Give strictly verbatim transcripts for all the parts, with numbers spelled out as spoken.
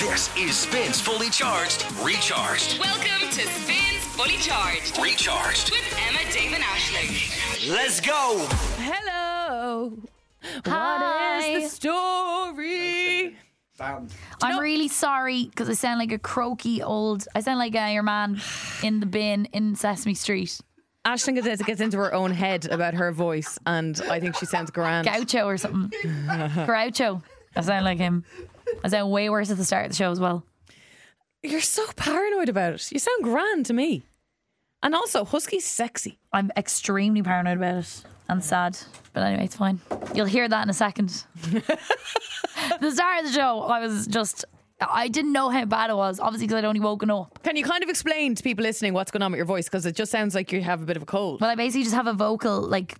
This is Spins Fully Charged, Recharged. Welcome to Spins Fully Charged, Recharged with Emma, Dave and Aisling. Let's go. Hello. Hi. What is the story? I'm really sorry because I sound like a croaky old. I sound like uh, your man in the bin in Sesame Street. Aisling gets, gets into her own head about her voice, and I think she sounds grand. Groucho or something. Groucho. I sound like him. I sound way worse at the start of the show as well. You're so paranoid about it. You sound grand to me. And also, Husky's sexy. I'm extremely paranoid about it and sad. But anyway, it's fine. You'll hear that in a second. The start of the show, I was just... I didn't know how bad it was, obviously because I'd only woken up. Can you kind of explain to people listening what's going on with your voice? Because it just sounds like you have a bit of a cold. Well, I basically just have a vocal, like...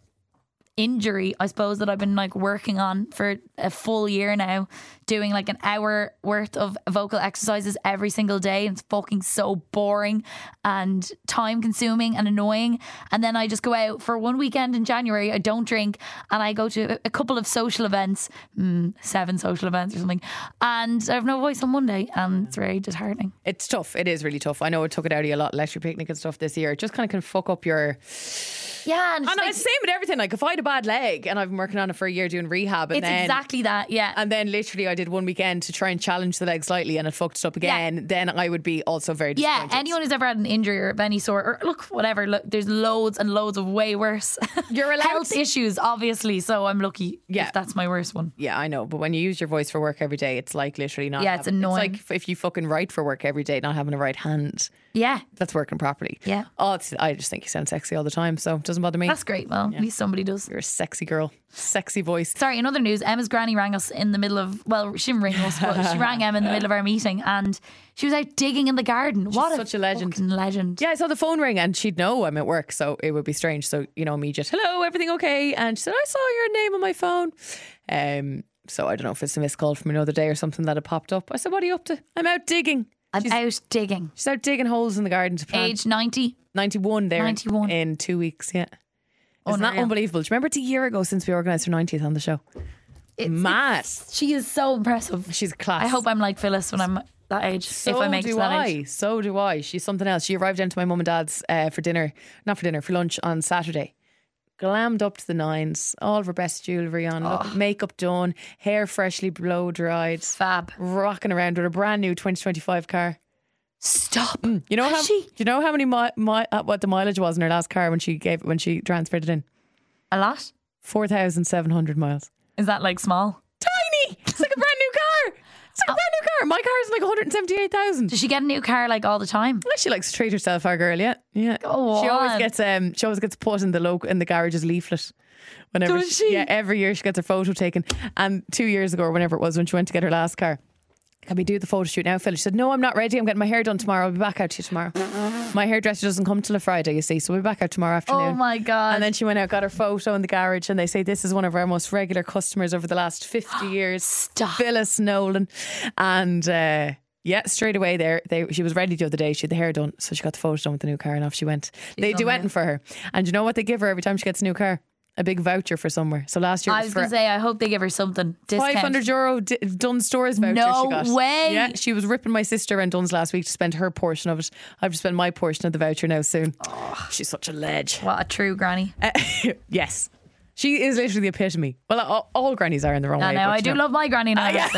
injury, I suppose, that I've been like working on for a full year now, doing like an hour worth of vocal exercises every single day, and it's fucking so boring and time consuming and annoying. And then I just go out for one weekend in January, I don't drink, and I go to a couple of social events, mm, seven social events or something, and I have no voice on Monday, and it's very disheartening. It's tough. It is really tough. I know it took it out of you a lot, Leisure Picnic and stuff this year. It just kind of can fuck up your... Yeah, and, and like, it's the same with everything. Like if I had a bad leg and I've been working on it for a year doing rehab, and it's then exactly that. Yeah, and then literally I did one weekend to try and challenge the leg slightly, and it fucked it up again. Yeah. Then I would be also very yeah. disappointed. Anyone who's ever had an injury or of any sort, or look, whatever. Look, there's loads and loads of way worse You're allowed health to- issues, obviously. So I'm lucky. Yeah. if that's my worst one. Yeah, I know. But when you use your voice for work every day, it's like literally not. Yeah, it's having, annoying. It's like if you fucking write for work every day, not having a right hand Yeah, that's working properly. Yeah. Oh, it's, I just think you sound sexy all the time, so it doesn't bother me. that's great. Well, at least somebody does. You're a sexy girl, sexy voice. Sorry, in other news, Emma's granny rang us in the middle of, well, she didn't ring us, but she rang Emma in the middle of our meeting, and she was out digging in the garden. What such a legend. fucking legend. Yeah, I saw the phone ring and she'd know I'm at work, so it would be strange. So, you know, immediate, hello, everything okay? And she said, I saw your name on my phone. Um, so I don't know if it's a missed call from another day or something that had popped up. I said, what are you up to? I'm out digging. I'm she's, out digging. she's out digging holes in the garden to plant. Age ninety. ninety-one there. ninety-one. In two weeks, yeah. Isn't that Unreal. unbelievable? Do you remember it's a year ago since we organised her ninetieth on the show? It's Mad. She is so impressive. She's a class. I hope I'm like Phyllis when I'm that age. So if I make it do to that I. age. So do I. She's something else. She arrived into my mum and dad's uh, for dinner, not for dinner, for lunch on Saturday. Glammed up to the nines, all of her best jewellery on, look, makeup done, hair freshly blow dried, Fab. rocking around with a brand new twenty twenty-five car. Stop. You know Has how? she? Do you know how many mi- mi- uh, what the mileage was in her last car when she gave when she transferred it in? A lot? Four thousand seven hundred miles. Is that like small? Tiny. It's like a brand new car. It's like a brand new car. My car is like one hundred seventy-eight thousand. Does she get a new car like all the time? Well, she likes to treat herself, our girl. Yeah, yeah. Go She always on. gets um. She always gets put in the local in the garage's leaflet. Whenever Does she? Yeah, every year she gets her photo taken. And two years ago, or whenever it was, when she went to get her last car, can we do the photo shoot now, Phil? She said, no, I'm not ready. I'm getting my hair done tomorrow. I'll be back out to you tomorrow. My hairdresser doesn't come till a Friday, you see, so we'll be back out tomorrow afternoon. Oh my God. And then she went out, got her photo in the garage, and they say this is one of our most regular customers over the last fifty years. Stop. Phyllis Nolan. And uh, yeah, straight away there, they, she was ready the other day. She had the hair done, so she got the photo done with the new car, and off she went. They unreal. duetting for her. And you know what they give her every time she gets a new car? A big voucher for somewhere. So last year it I was was for going to say, I hope they give her something. Discount. five hundred euro D- Dunn's Stores voucher No she got. way. Yeah, she was ripping my sister around Dunn's last week to spend her portion of it. I have to spend my portion of the voucher now soon. Oh, she's such a ledge. What a true granny. Uh, yes. She is literally the epitome. Well, all, all grannies are in the wrong I way. know, but I you do know. love my granny now. Ah, yeah.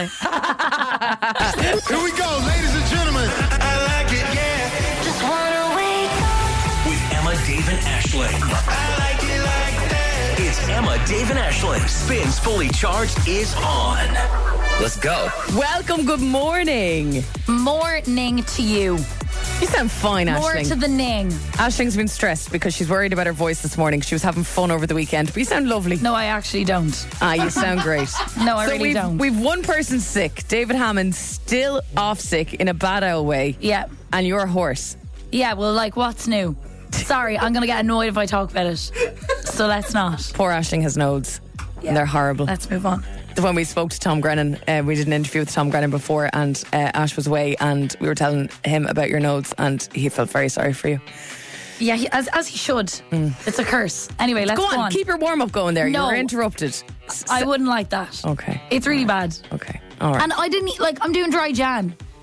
honestly. Here we go, ladies and gentlemen. I like it, yeah. Just wanna wake up. with Emma, Dave, and Aisling. I like it like that. It's Emma, Dave, and Aisling. Spins Fully Charged is on. Let's go. Welcome, good morning. Morning to you. You sound fine, More Aisling. to the ning. Aisling's been stressed because she's worried about her voice this morning. She was having fun over the weekend, but you sound lovely. No, I actually don't. Ah, you sound great. No, I so really we've, don't. We've one person sick. David Hammond still off sick in a bad old way. Yeah. And you're a horse. Yeah, well, like, what's new? Sorry, I'm going to get annoyed if I talk about it. So let's not. Poor Aisling has nodes. Yeah. And they're horrible. Let's move on. When we spoke to Tom Grennan, uh, we did an interview with Tom Grennan before, and uh, Ash was away, and we were telling him about your nodes, and he felt very sorry for you. Yeah, he, as as he should. It's a curse. Anyway, let's Go go on, on. keep your warm up going there. No. You were interrupted. I wouldn't like that. Okay. It's really bad. Okay. All right. And I didn't eat, like, I'm doing dry Jan.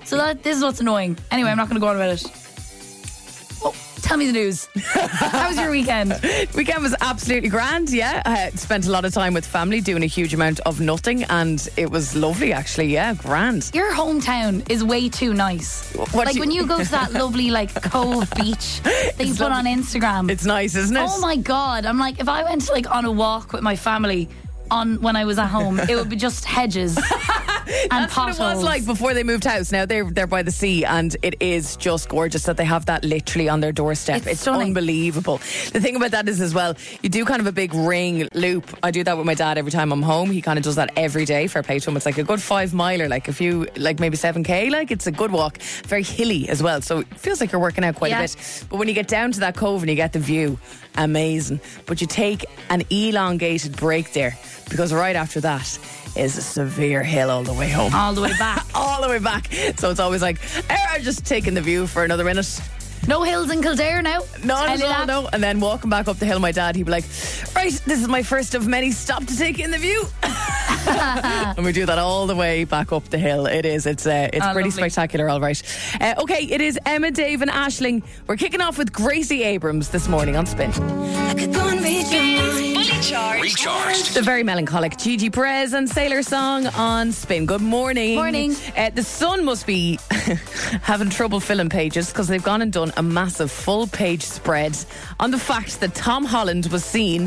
So that this is what's annoying. Anyway, I'm not going to go on about it. Oh, tell me the news. How was your weekend? Weekend was absolutely grand, yeah. I spent a lot of time with family doing a huge amount of nutting, and it was lovely, actually, yeah, grand. Your hometown is way too nice. What like do you- when you go to that lovely like Cove beach that you It's put on lovely. Instagram. It's nice, isn't it? Oh my God. I'm like, if I went like on a walk with my family on when I was at home, it would be just hedges and That's potholes. what it was like before they moved house. Now they're they're by the sea, and it is just gorgeous that they have that literally on their doorstep. It's It's, stunning. unbelievable. The thing about that is as well, you do kind of a big ring loop. I do that with my dad every time I'm home. He kind of does that every day. Fair play to him. It's like a good five miler, like a few, like maybe seven k. Like it's a good walk. Very hilly as well, so it feels like you're working out quite Yeah. a bit. But when you get down to that cove and you get the view, amazing. But you take an elongated break there, because right after that is a severe hill all the way home. all the way back. All the way back. So it's always like, eh, I'm just taking the view for another minute. No hills in Kildare now. Not Tell at you all, that. no. And then walking back up the hill, my dad, he'd be like, right, this is my first of many stop to take in the view. And we do that all the way back up the hill. It is. It's uh, it's Oh, pretty lovely. spectacular, all right. Uh, okay, it is Emma, Dave and Aisling. We're kicking off with Gracie Abrams this morning on Spin. Spins Fully Charged. Recharged. The very melancholic Gigi Perez and Sailor Song on Spin. Good morning. Morning. Uh, the Sun must be having trouble filling pages, because they've gone and done a massive full page spread on the fact that Tom Holland was seen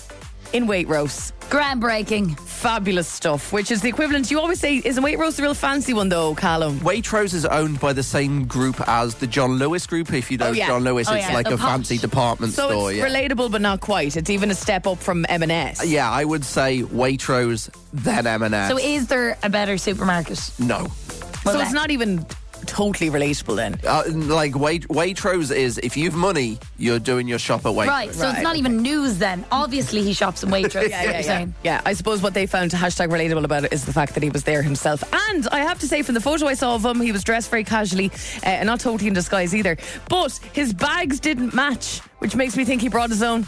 in Waitrose. Groundbreaking. Fabulous stuff, which is the equivalent. You always say, isn't Waitrose a real fancy one though, Callum? Waitrose is owned by the same group as the John Lewis Group. If you know Oh, yeah. John Lewis, Oh, it's yeah. like The a posh. fancy department So store. it's Yeah. relatable, but not quite. It's even a step up from M and S. yeah, I would say Waitrose, then M and S. So is there a better supermarket? no. So Well, it's that- not even totally relatable then. Uh, like Wait- Waitrose is, if you've money, you're doing your shop at Waitrose. Right, so Right, it's not even news then. Obviously he shops in Waitrose. Yeah, you're yeah, yeah. saying. yeah, I suppose what they found hashtag relatable about it is the fact that he was there himself. And I have to say, from the photo I saw of him, he was dressed very casually uh, and not totally in disguise either. But his bags didn't match, which makes me think he brought his own.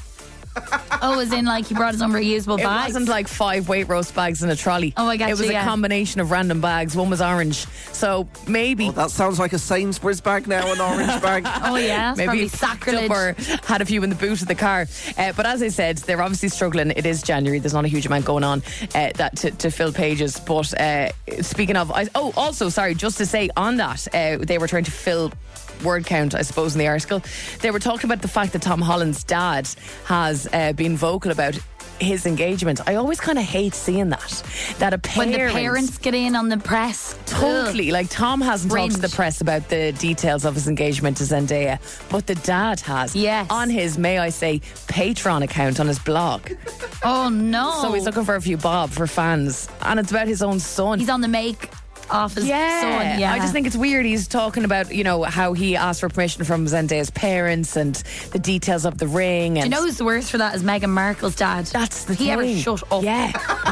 Oh, as in like he brought his own reusable It bags? wasn't like five weight roast bags in a trolley. Oh, I gotcha, It was yeah. a combination of random bags. One was orange. So maybe... That sounds like a Sainsbury's bag now, an orange bag. Oh yeah, it's Maybe probably he picked up sacrilege. or had a few in the boot of the car. Uh, but as I said, they're obviously struggling. It is January. There's not a huge amount going on uh, that to, to fill pages. But uh, speaking of, I, oh, also sorry, just to say on that, uh, they were trying to fill word count, I suppose, in the article. They were talking about the fact that Tom Holland's dad has uh, been vocal about his engagement. I always kind of hate seeing that. That a when parent, the parents get in on the press. Totally. Like, Tom hasn't Cringe. talked to the press about the details of his engagement to Zendaya, but the dad has. Yes. On his, may I say, Patreon account on his blog. Oh no. So he's looking for a few bob for fans. And it's about his own son. He's on the make off his yeah. son. Yeah. I just think it's weird. He's talking about, you know, how he asked for permission from Zendaya's parents and the details of the ring. And Do you know who's the worst for that is Meghan Markle's dad. that's the he thing. ever shut up. Yeah.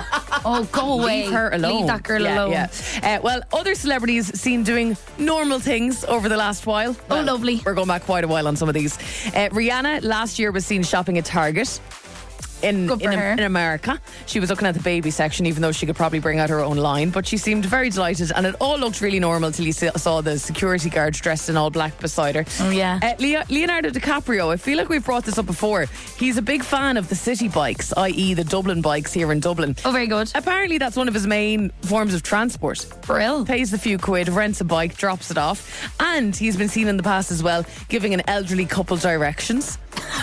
Oh, go away. Leave her alone. Leave that girl yeah, alone. Yeah. Uh, well, other celebrities seen doing normal things over the last while. Oh, Well, lovely. We're going back quite a while on some of these. Uh, Rihanna last year was seen shopping at Target. In, Good for in, her. in America. She was looking at the baby section, even though she could probably bring out her own line, but she seemed very delighted, and it all looked really normal till you saw the security guard dressed in all black beside her. Oh, yeah. Uh, Leo- Leonardo DiCaprio, I feel like we've brought this up before. He's a big fan of the city bikes, that is the Dublin bikes here in Dublin. Oh, very good. Apparently that's one of his main forms of transport. Brill. Pays a few quid, rents a bike, drops it off, and he's been seen in the past as well giving an elderly couple directions.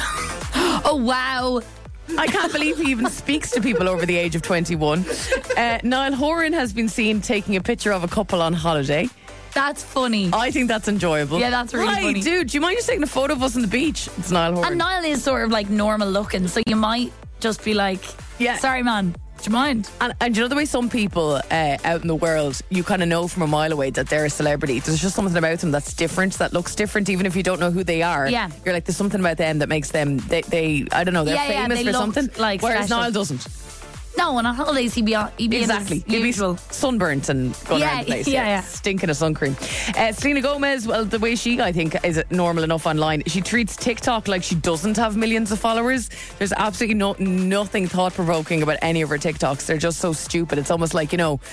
Oh, wow. I can't believe he even speaks to people over the age of twenty-one. Uh, Niall Horan has been seen taking a picture of a couple on holiday. That's funny. I think that's enjoyable. Yeah, that's really Hi, funny. dude, do you mind just taking a photo of us on the beach? It's Niall Horan. And Niall is sort of like normal looking, so you might just be like, Yeah. sorry, man. Do you mind? And, and you know the way some people uh, out in the world, you kind of know from a mile away that they're a celebrity. There's just something about them that's different, that looks different, even if you don't know who they are. Yeah. You're like, there's something about them that makes them, they, they I don't know, they're Yeah, yeah, famous they for look something. like whereas special. Niall doesn't. No, and on holidays he'd be on, he'd be Exactly. in He'd his be usual. sunburnt and going Yeah, around the place. yeah, yeah. Stinking of sun cream. Uh, Selena Gomez, well, the way she, I think, is normal enough online. She treats TikTok like she doesn't have millions of followers. There's absolutely no, nothing thought-provoking about any of her TikToks. They're just so stupid. It's almost like, you know,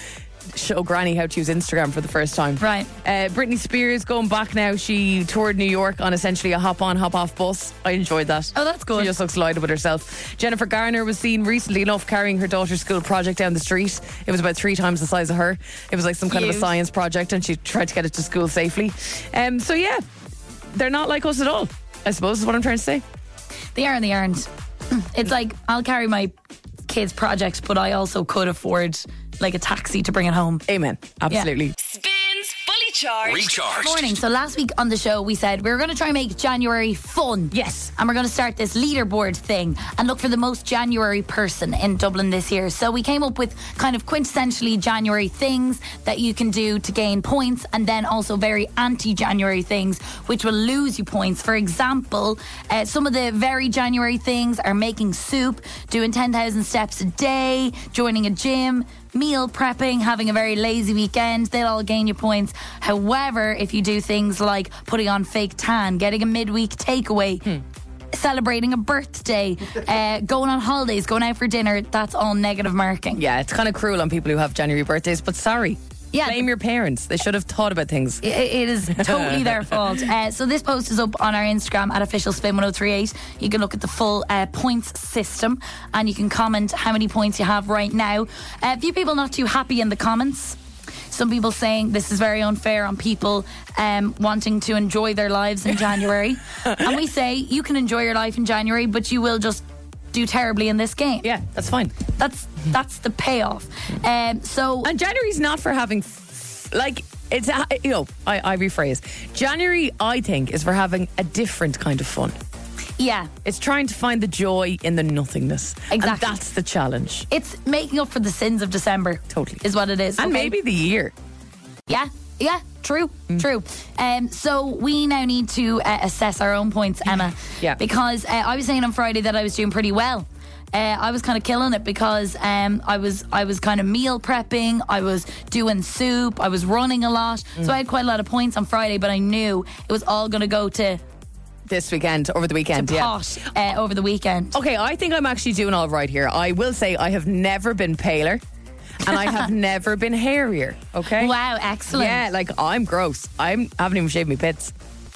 show Granny how to use Instagram for the first time. Right. Uh, Britney Spears going back now. She toured New York on essentially a hop on, hop off bus. I enjoyed that. Oh, that's good. She just looks delighted with herself. Jennifer Garner was seen recently enough carrying her daughter's school project down the street. It was about three times the size of her. It was like some kind Cute. of a science project, and she tried to get it to school safely. Um, so yeah, they're not like us at all, I suppose is what I'm trying to say. They are and they aren't. It's like, I'll carry my kids' project, but I also could afford like a taxi to bring it home. Amen. Absolutely. Spins Fully Charged. Recharged. Morning. So last week on the show, we said we were going to try and make January fun. Yes. And we're going to start this leaderboard thing and look for the most January person in Dublin this year. So we came up with kind of quintessentially January things that you can do to gain points, and then also very anti-January things which will lose you points. For example, uh, some of the very January things are making soup, doing ten thousand steps a day, joining a gym, meal prepping, having a very lazy weekend. They'll all gain you points. However, if you do things like putting on fake tan, getting a midweek takeaway, hmm. celebrating a birthday, uh, going on holidays, going out for dinner, that's all negative marking. Yeah, it's kind of cruel on people who have January birthdays, but sorry. Yeah. Blame your parents. They should have thought about things. It, it is totally their fault. Uh, so this post is up on our Instagram at official spin one oh three eight. You can look at the full uh, points system, and you can comment how many points you have right now. Uh, a few people not too happy in the comments. Some people saying this is very unfair on people um, wanting to enjoy their lives in January. And we say you can enjoy your life in January, but you will just do terribly in this game. Yeah, that's fine. That's that's the payoff. Um, so And January's not for having, f- like, it's, a, you know, I, I rephrase. January, I think, is for having a different kind of fun. yeah, It's trying to find the joy in the nothingness. Exactly. And that's the challenge. it's making up for the sins of December. Totally. Is what it is. And okay? maybe the year. Yeah, yeah, true, true. Um, so we now need to uh, assess our own points, Emma. Yeah. Because uh, I was saying on Friday that I was doing pretty well. Uh, I was kind of killing it because um, I was I was kind of meal prepping. I was doing soup. I was running a lot. So I had quite a lot of points on Friday, but I knew it was all going to go to, This weekend, over the weekend, to yeah. pot uh, over the weekend. Okay, I think I'm actually doing all right here. I will say I have never been paler and I have never been hairier, okay? Wow, excellent. Yeah, like I'm gross. I haven't even shaved my pits.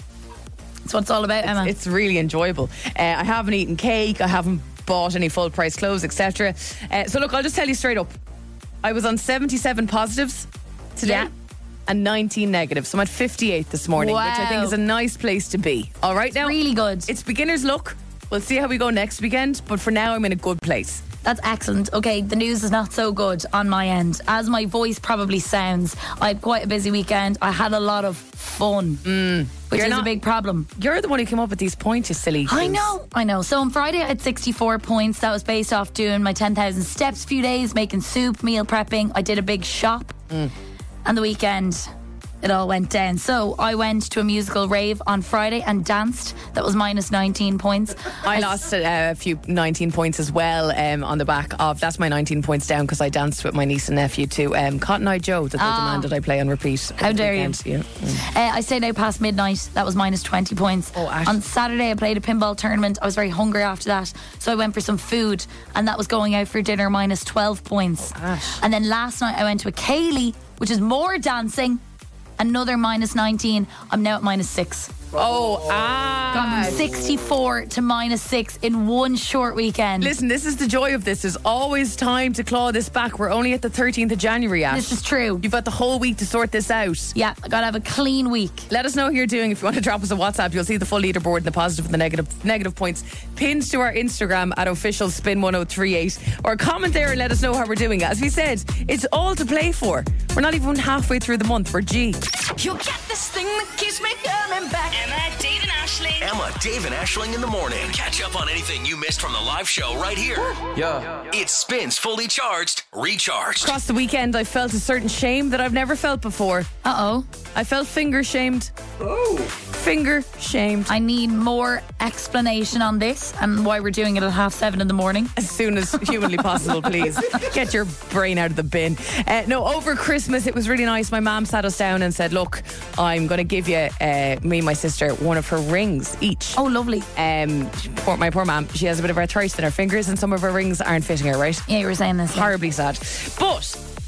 That's what it's all about, Emma. It's really enjoyable. Uh, I haven't eaten cake. I haven't bought any full price clothes, et cetera. Uh, so look, I'll just tell you straight up. I was on seventy-seven positives today. Yeah. And nineteen negatives. So I'm at fifty-eight this morning, which I think Wow. is a nice place to be. All right, now really good. it's beginner's luck. We'll see how we go next weekend, but for now I'm in a good place. That's excellent. Okay, the news is not so good on my end. As my voice probably sounds, I had quite a busy weekend. I had a lot of fun, which You're is not- a big problem. You're the one who came up with these points, you silly I things. know, I know. So on Friday, I had sixty-four points. That was based off doing my ten thousand steps a few days, making soup, meal prepping. I did a big shop. And the weekend, it all went down. So I went to a musical rave on Friday and danced. That was minus nineteen points. I lost uh, a few nineteen points as well um, on the back of, that's my nineteen points down because I danced with my niece and nephew to um, Cotton Eye Joe that they demanded I play on repeat. How over the dare you. weekend. Yeah. Mm. Uh, I stayed out past midnight. That was minus twenty points. Oh, Ash. On Saturday, I played a pinball tournament. I was very hungry after that. So I went for some food, and that was going out for dinner, minus twelve points. Ash. And then last night, I went to a Kaylee, which is more dancing. Another minus nineteen. I'm now at minus six. Oh, ah. Gone from sixty-four to minus six in one short weekend. Listen, this is the joy of this. There's always time to claw this back. We're only at the thirteenth of January, Ash. This is true. You've got the whole week to sort this out. Yeah, I gotta have a clean week. Let us know how you're doing. If you want to drop us a WhatsApp, you'll see the full leaderboard and the positive and the negative negative points pinned to our Instagram at official spin one oh three eight. Or comment there and let us know how we're doing. As we said, it's all to play for. We're not even halfway through the month. We're G. You got this thing that keeps me coming back. Emma, Dave and Ashling. Emma, Dave, and Ashling in the morning. Catch up on anything you missed from the live show right here. Yeah. It spins fully charged, recharged. Across the weekend, I felt a certain shame that I've never felt before. Uh oh. I felt finger shamed. Oh. Finger shamed. I need more explanation on this and why we're doing it at half seven in the morning. As soon as humanly possible, please. Get your brain out of the bin. Uh, no, over Christmas, it was really nice. My mum sat us down and said, look, I'm going to give you, uh, me and my sister, one of her rings each. Oh, lovely. Um, poor, my poor mum, she has a bit of arthritis in her fingers and some of her rings aren't fitting her, right? Yeah, you were saying this. Yeah. Horribly sad. But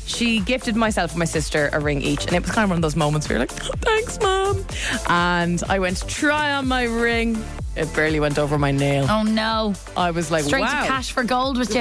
she gifted myself and my sister a ring each, and it was kind of one of those moments where you're like, oh, thanks, Mom. And I went to try on my ring. It barely went over my nail. Oh no. I was like, Straight wow. to cash for gold with you.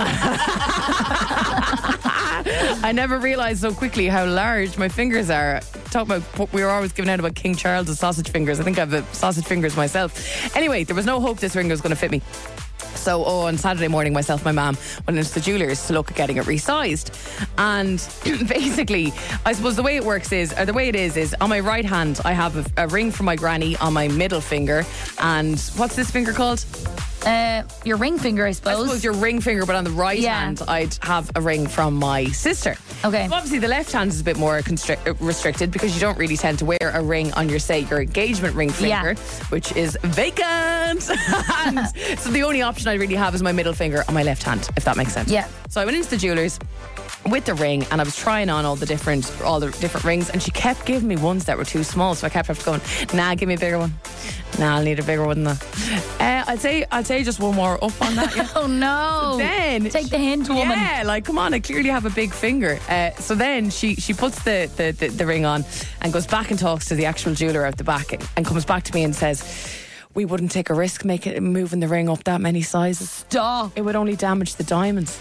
I never realised so quickly how large my fingers are. Talk about, we were always giving out about King Charles' sausage fingers. I think I have the sausage fingers myself. Anyway, there was no hope this ring was going to fit me. So oh, on Saturday morning, myself and my mum went into the jeweller's to look at getting it resized. And basically, I suppose the way it works is, or the way it is, is on my right hand, I have a, a ring from my granny on my middle finger. And what's this finger called? Uh, your ring finger, I suppose. I suppose your ring finger, but on the right Yeah. hand, I'd have a ring from my sister. Okay. So obviously, the left hand is a bit more constric- restricted because you don't really tend to wear a ring on your, say, your engagement ring finger, Yeah. which is vacant. And so the only option I really have is my middle finger on my left hand, if that makes sense. Yeah. So I went into the jeweller's with the ring, and I was trying on all the different all the different rings, and she kept giving me ones that were too small, so I kept going, nah, give me a bigger one. Nah, I'll need a bigger one than that. Uh, I'd say I'd say just one more up on that. Yeah. Oh no. Then Take the hint, woman. Yeah, like come on, I clearly have a big finger. Uh, so then she she puts the, the, the, the ring on and goes back and talks to the actual jeweler out the back, and, and comes back to me and says, we wouldn't take a risk making moving the ring up that many sizes. Stop. It would only damage the diamonds.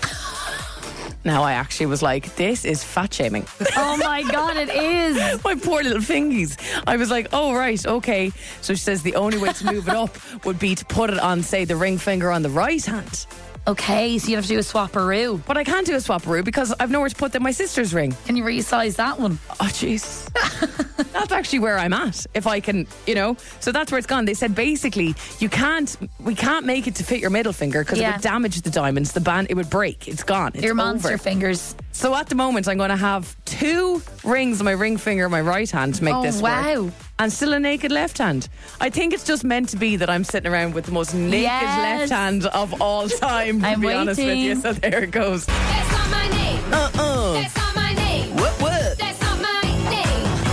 Now I actually was like, this is fat shaming. Oh my God, it is. My poor little fingies. I was like, oh, right, okay. So she says the only way to move it up would be to put it on, say, the ring finger on the right hand. Okay, so you have to do a swapperoo. But I can't do a swapperoo because I've nowhere to put the, my sister's ring. Can you resize that one? Oh, jeez. That's actually where I'm at, if I can, you know. So that's where it's gone. They said basically you can't, we can't make it to fit your middle finger because Yeah. it would damage the diamonds. The band, it would break. It's gone. It's Your monster over. fingers. So at the moment, I'm going to have two rings on my ring finger, my right hand, to make Oh, this wow. work. And still a naked left hand. I think it's just meant to be that I'm sitting around with the most naked Yes. left hand of all time, to I'm be honest with you. waiting. So there it goes. That's not my name. Uh-uh. That's not my name. What, what? That's not my name.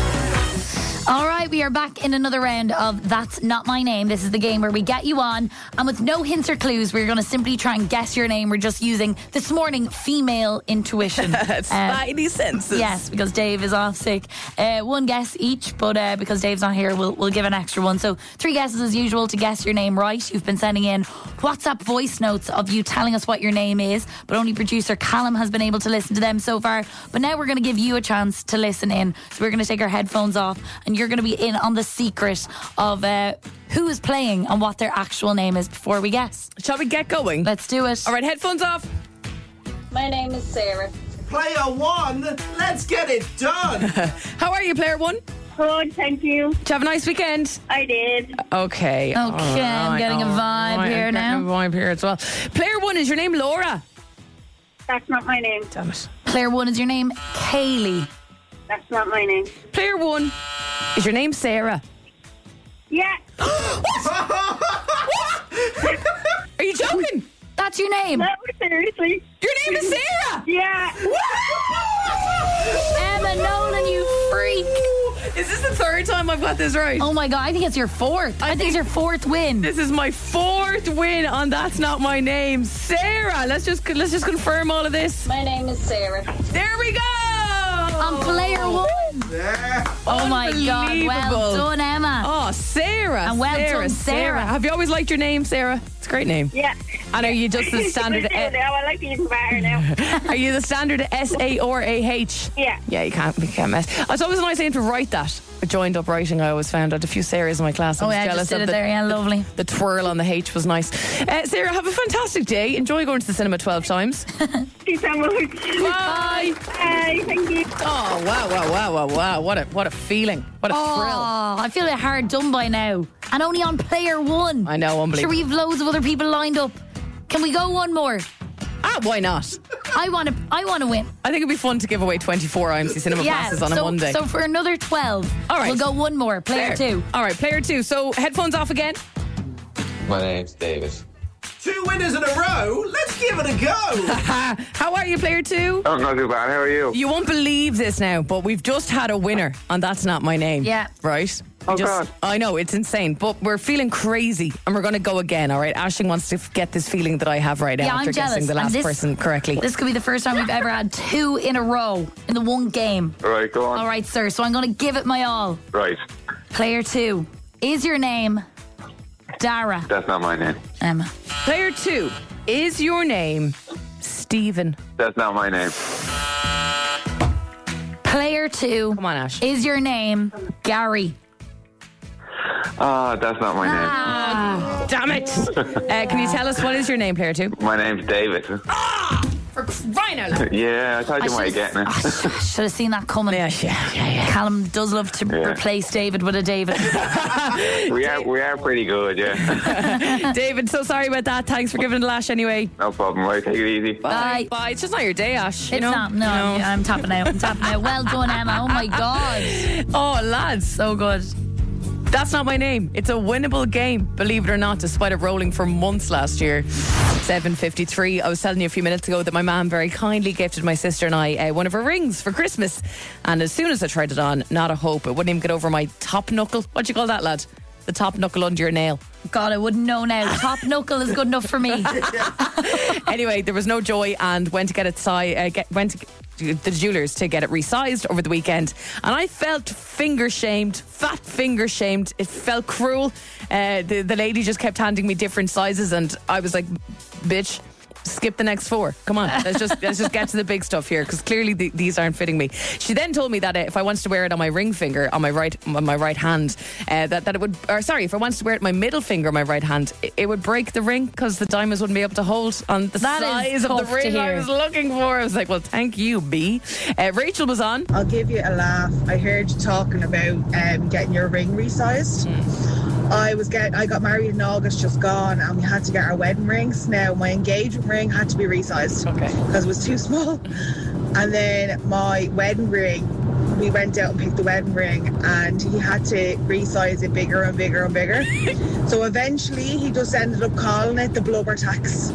All right, we are back in another round of That's Not My Name. This is the game where we get you on, and with no hints or clues, we're going to simply try and guess your name. We're just using, this morning, female intuition. Um, Spidey senses. Yes, because Dave is off sick. Uh, one guess each, but uh, because Dave's not here, we'll, we'll give an extra one. So three guesses as usual to guess your name right. You've been sending in WhatsApp voice notes of you telling us what your name is, but only producer Callum has been able to listen to them so far. But now we're going to give you a chance to listen in. So we're going to take our headphones off, and you're going to be in on the secret of uh, who is playing and what their actual name is before we guess. Shall we get going? Let's do it. All right, headphones off. My name is Sarah. Player one, let's get it done. How are you, player one? Did Good, thank you. you have a nice weekend? I did. Okay. Okay, I'm getting a vibe here I'm now. getting a vibe here as well. Player one, is your name Laura? That's not my name. Damn it. Player one, is your name Kaylee? That's not my name. Player one, is your name Sarah? Yeah. Are you joking? That's your name. No, seriously. Your name is Sarah? Yeah. Emma Nolan, you freak. Is this the third time I've got this right? Oh my God, I think it's your fourth. I, think, it's your fourth win. This is my fourth win on That's Not My Name. Sarah, let's just let's just confirm all of this. My name is Sarah. There we go. On player one. Oh my God, well Unbelievable. done, Emma. Oh, Sarah. And well Sarah, done, Sarah. Have you always liked your name, Sarah? It's a great name. Yeah. And are you just the standard? We'll do it now. I like to use bar now. Are you the standard S A R A H? Yeah. Yeah, you can't, you can't mess. It's always a nice name to write that. I joined up writing, I always found. I had a few Sarahs in my class. I Oh was yeah, I jealous just did of it the, there. Yeah, lovely. The twirl on the H was nice. Uh, Sarah, have a fantastic day. Enjoy going to the cinema twelve times. Thank you so much. Bye. Bye. Thank you. Oh, wow, wow, wow, wow, wow. What a, what a feeling. What a thrill. Oh, I feel like hard done by now. And only on player one. I know, unbelievable. Sure, we have loads of other people lined up. Can we go one more? Ah, why not? I want to. I want to win. I think it'd be fun to give away twenty-four I M C cinema passes on so, a Monday. So for another twelve, All right. we'll go one more. Player Fair. two. All right, player two. So headphones off again. My name's David. Two winners in a row. Let's give it a go. How are you, player two? Oh, not too bad. How are you? You won't believe this now, but we've just had a winner, and That's Not My Name. Yeah. Right? Oh, Just- God. I know, it's insane, but we're feeling crazy and we're going to go again, all right? Aisling wants to f- get this feeling that I have right now Yeah, after I'm jealous. guessing the And last this- person correctly. This could be the first time we've ever had two in a row in the one game. Right, go on. All right, sir. So I'm going to give it my all. Right. Player two. Is your name Dara? That's not my name. Emma. Player two, is your name Stephen? That's not my name. Player two. Come on, Ash. Is your name Gary? Ah, that's not my Ah. Damn it. Uh, can you tell us what is your name, player two? name. My name's David. For crying out loud. Yeah, I thought you might have gotten it. Should have seen that coming. Yeah, yeah, yeah, yeah. Callum does love to Yeah. replace David with a David. we are we are pretty good, yeah. David, so sorry about that. Thanks for giving it a lash anyway. No problem. Right, take it easy. Bye. Bye. It's just not your day, Ash. You It's know? not. No, I'm, I'm tapping out. I'm tapping out. Well done, Emma. Oh my God. Oh, lads. So good. That's not my name. It's a winnable game, believe it or not, despite it rolling for months last year. seven fifty-three. I was telling you a few minutes ago that my mum very kindly gifted my sister and I uh, one of her rings for Christmas. And as soon as I tried it on, not a hope. It wouldn't even get over my top knuckle. What do you call that, lad? The top knuckle under your nail. God, I wouldn't know now. Top knuckle is good enough for me. Anyway, there was no joy and went to get it si- uh, get, went to the jewellers to get it resized over the weekend, and I felt finger shamed, fat finger shamed. It felt cruel. Uh, the, the lady just kept handing me different sizes, and I was like, bitch, skip the next four. Come on, let's just let's just get to the big stuff here, because clearly the, these aren't fitting me. She then told me that uh, if I wanted to wear it on my ring finger on my right on my right hand, uh, that that it would, or sorry, if I wanted to wear it on my middle finger on my right hand, it, it would break the ring because the diamonds wouldn't be able to hold on the That is size of the tough to ring I hear. was looking for. I was like, well, thank you, B. Uh, Rachel was on. I'll give you a laugh. I heard you talking about um, getting your ring resized. I was get I got married in August just gone, and we had to get our wedding rings. Now my engagement ring had to be resized Okay. because it was too small. And then my wedding ring, we went out and picked the wedding ring, and he had to resize it bigger and bigger and bigger. So eventually he just ended up calling it the blubber tax.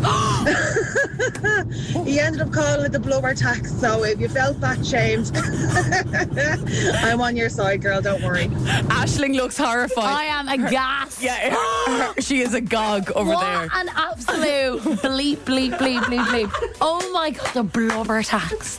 He ended up calling it the blubber tax. So if you felt that shamed, I'm on your side, girl, don't worry. Aisling looks horrified. I am aghast. Yeah, her- her- she is agog over What there. an absolute bleep, bleep, bleep, bleep, bleep. Oh my God, the blubber tax.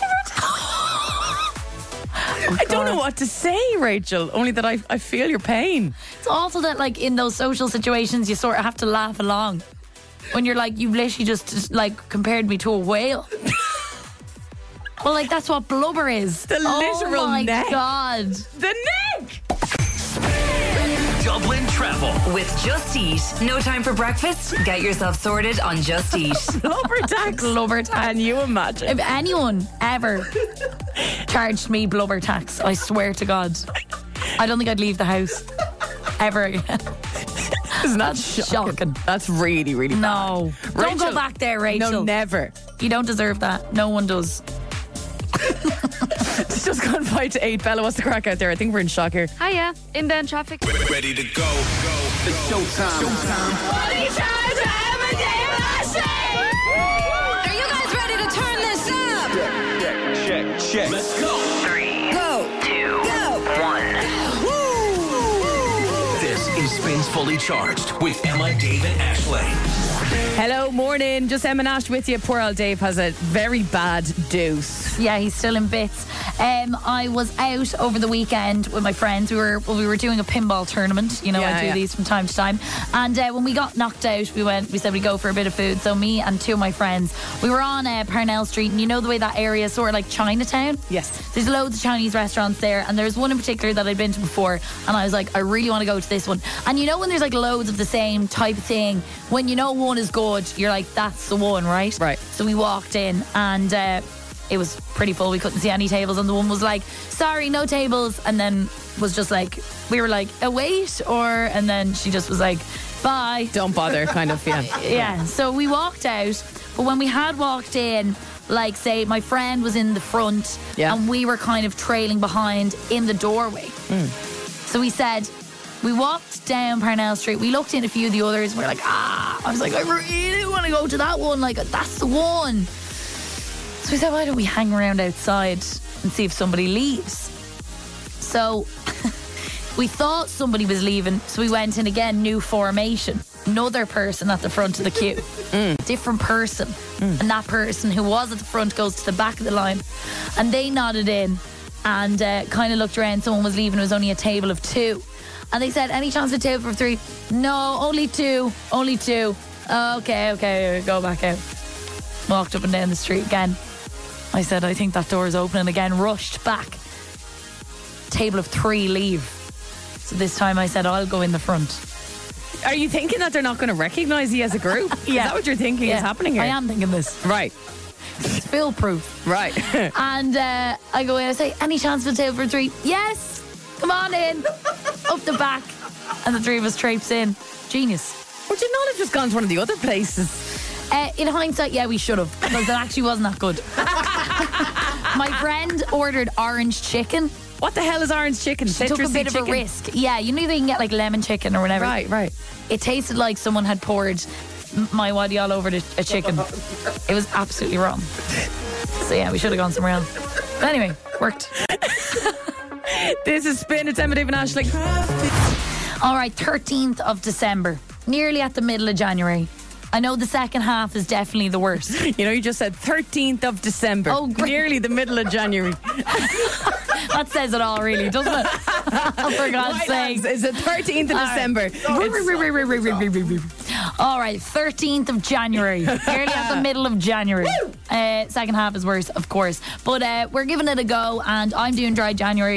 I don't know what to say, Rachel, only that I, I feel your pain. It's awful that, like, in those social situations, you sort of have to laugh along. When you're like, you've literally just, just like, compared me to a whale. Well, like, that's what blubber is. The literal Oh my neck. God. The neck! Dublin travel. With Just Eat. No time for breakfast? Get yourself sorted on Just Eat. Blubber tax. Blubber tax. Can you imagine? If anyone ever charged me blubber tax, I swear to God, I don't think I'd leave the house ever again. Isn't that That's shocking? shocking. That's really, really No. bad. Don't go Rachel- back there, Rachel. No, never. You don't deserve that. No one does. It's just gone five to eight. Bella, what's the crack out there? I think we're in shock here. Hiya, inbound traffic. Ready to go, go. It's showtime. Are you guys ready to turn this up? Check, check. Let's go. Three, Go. two, Go. one. This is Spins Fully Charged with Emma, Dave, and Ashleigh. Hello, morning. Just Emma Nash with you. Poor old Dave has a very bad deuce. Yeah, he's still in bits. Um, I was out over the weekend with my friends. We were well, we were doing a pinball tournament. You know, Yeah, I do yeah. these from time to time. And uh, when we got knocked out, we went. We said we'd go for a bit of food. So me and two of my friends, we were on uh, Parnell Street, and you know the way that area is sort of like Chinatown. Yes. There's loads of Chinese restaurants there, and there's one in particular that I'd been to before, and I was like, I really want to go to this one. And you know when there's like loads of the same type of thing, when you know one is good, you're like, that's the one, right? Right. So we walked in, and uh, it was pretty full. We couldn't see any tables, and the one was like, sorry, no tables, and then was just like, we were like, a wait, or, and then she just was like, bye. Don't bother, kind of, yeah. Yeah, so we walked out, but when we had walked in, like, say, my friend was in the front, Yeah. and we were kind of trailing behind in the doorway. So we said, we walked down Parnell Street, we looked in a few of the others, and we we're like, ah, I was like, I really want to go to that one, like, that's the one. So we said, why don't we hang around outside and see if somebody leaves? So We thought somebody was leaving, so we went in again, new formation. Another person at the front of the queue. Mm. Different person. Mm. And that person who was at the front goes to the back of the line. And they nodded in and uh, kind of looked around. Someone was leaving. It was only a table of two. And they said, any chance of a table for three? No, only two. Only two. Oh, okay, okay, go back out. Walked up and down the street again. I said, I think that door is opening again. Rushed back. Table of three leave. So this time I said, I'll go in the front. Are you thinking that they're not going to recognise you as a group? Yeah. Is that what you're thinking yeah. is happening here? I am thinking this. Right. It's foolproof. Right. And uh, I go in and say, any chance of a table for three? Yes. Come on in. Up the back. And the three of us traipse in. Genius. Would you not have just gone to one of the other places? Uh, in hindsight, yeah, we should have. Because it actually wasn't that good. My friend ordered orange chicken. What the hell is orange chicken? She took a bit of chicken? a risk. Yeah, you know they can get like lemon chicken or whatever. Right, right. It tasted like someone had poured my waddy all over the, a chicken. It was absolutely wrong. So yeah, we should have gone somewhere else. But anyway, worked. This is Spin. It's Emma, Dave and Aisling. All right, thirteenth of December. Nearly at the middle of January. I know the second half is definitely the worst. You know, you just said thirteenth of December. Oh, great. Nearly the middle of January. That says it all, really, doesn't it? For God's sake. It's the thirteenth of All December. Right. All right, thirteenth of January. Nearly at the middle of January. Uh, second half is worse, of course. But uh, we're giving it a go, and I'm doing dry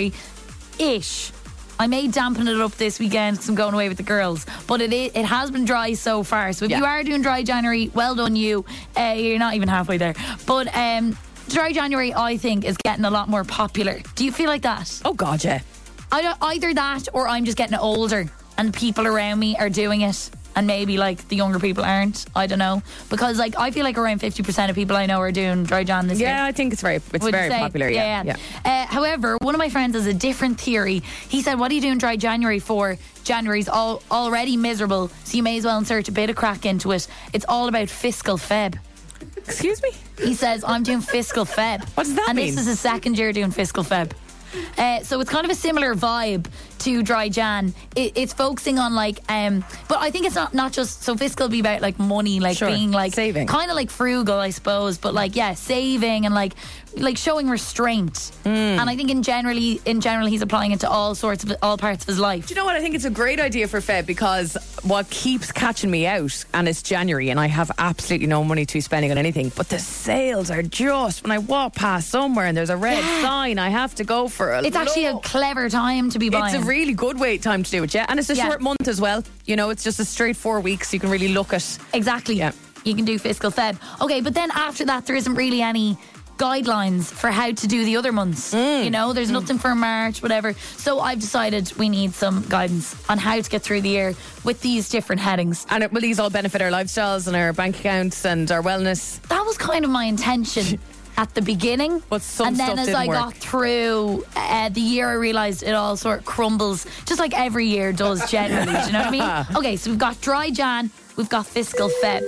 January-ish. I may dampen it up this weekend because I'm going away with the girls, but it it has been dry so far. So if Yeah. you are doing dry January, well done you. Uh, you're not even halfway there. But um, dry January, I think, is getting a lot more popular. Do you feel like that? Oh, God, yeah. I don't, either that or I'm just getting older and people around me are doing it. And maybe like the younger people aren't. I don't know. Because like I feel like around fifty percent of people I know are doing dry Jan this year. Yeah, I think it's very it's Would very you say? popular. Yeah, yeah. yeah. Uh, however, one of my friends has a different theory. He said, what are you doing dry January for? January's all, already miserable, so you may as well insert a bit of crack into it. It's all about fiscal Feb. Excuse me? He says, I'm doing fiscal Feb. What does that and mean? And this is his second year doing fiscal Feb. Uh, so it's kind of a similar vibe to dry Jan. It, it's focusing on like, um, but I think it's not not just so fiscal be about like money, like Sure. being like Saving. kind of like frugal, I suppose. But like yeah, saving and like like showing restraint. Mm. And I think in generally in general he's applying it to all sorts of all parts of his life. Do you know what? I think it's a great idea for Feb because what keeps catching me out, and it's January, and I have absolutely no money to be spending on anything, but the sales are just when I walk past somewhere and there's a red Yeah. sign, I have to go for a It's actually a look. clever time to be buying. It's a really good way time to do it, yeah. And it's a Yeah. short month as well. You know, it's just a straight four weeks. You can really look at. Exactly. Yeah. You can do fiscal Feb. Okay, but then after that, there isn't really any guidelines for how to do the other months. Mm. You know, there's nothing for March, whatever. So I've decided we need some guidance on how to get through the year with these different headings. And it, will these all benefit our lifestyles and our bank accounts and our wellness? That was kind of my intention at the beginning. But some and then stuff as didn't I work. got through uh, the year, I realised it all sort of crumbles, just like every year does generally. Do you know what I mean? Okay, so we've got dry Jan, we've got fiscal Feb.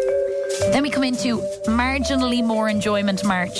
Then we come into marginally more enjoyment March.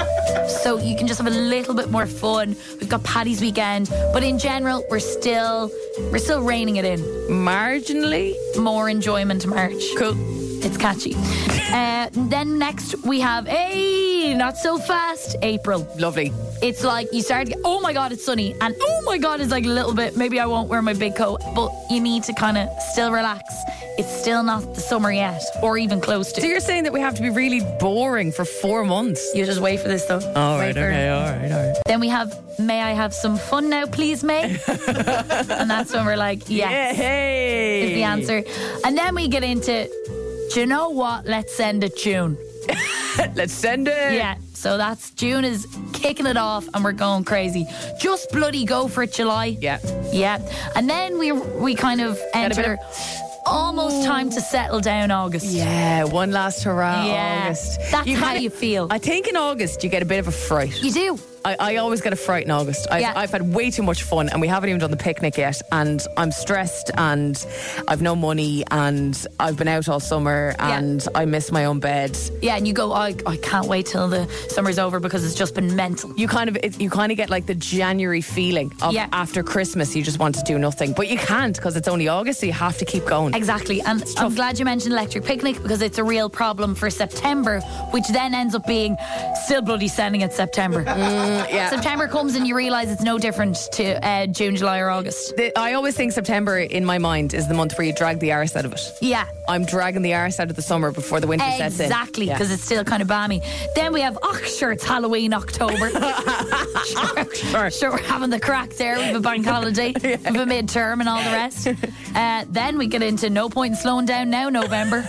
So you can just have a little bit more fun. We've got Paddy's weekend, but in general, we're still we're still reining it in. Marginally more enjoyment March. Cool. It's catchy. uh, then next we have a not so fast April. Lovely. It's like you start to get, oh my god, it's sunny, and oh my god, it's like a little bit, maybe I won't wear my big coat, but you need to kind of still relax. It's still not the summer yet, or even close to. So you're saying that we have to be really boring for four months? You just wait for this though. All Wait right, for it. okay, all right, all right. Then we have, may I have some fun now, please, May? And that's when we're like, yes, Yay. is the answer. And then we get into, do you know what? Let's send it June. Let's send it. Yeah, so that's June is kicking it off and we're going crazy. Just bloody go for it, July. Yeah. Yeah. And then we we kind of Get a bit enter of- almost time to settle down August. Yeah, one last hurrah, Yeah. August. That's how kinda- you feel. I think in August you get a bit of a fright. You do. I, I always get a fright in August. I've, Yeah. I've had way too much fun, and we haven't even done the picnic yet. And I'm stressed, and I've no money, and I've been out all summer, and I miss my own bed. Yeah, and you go, I, I can't wait till the summer's over because it's just been mental. You kind of it, you kind of get like the January feeling of Yeah. after Christmas. You just want to do nothing, but you can't because it's only August, so you have to keep going. Exactly, and I'm glad you mentioned electric picnic because it's a real problem for September, which then ends up being still bloody sending it September. Mm, yeah. September comes and you realise it's no different to uh, June, July or August. The- I always think September in my mind is the month where you drag the arse out of it. Yeah. I'm dragging the arse out of the summer before the winter sets in. Exactly, Yeah. because it's still kind of balmy. Then we have, oh, sure, it's Halloween, October. sure, Sure. sure, we're having the crack there. We have a bank holiday, we have a midterm and all the rest. Uh, then we get into no point in slowing down now, November.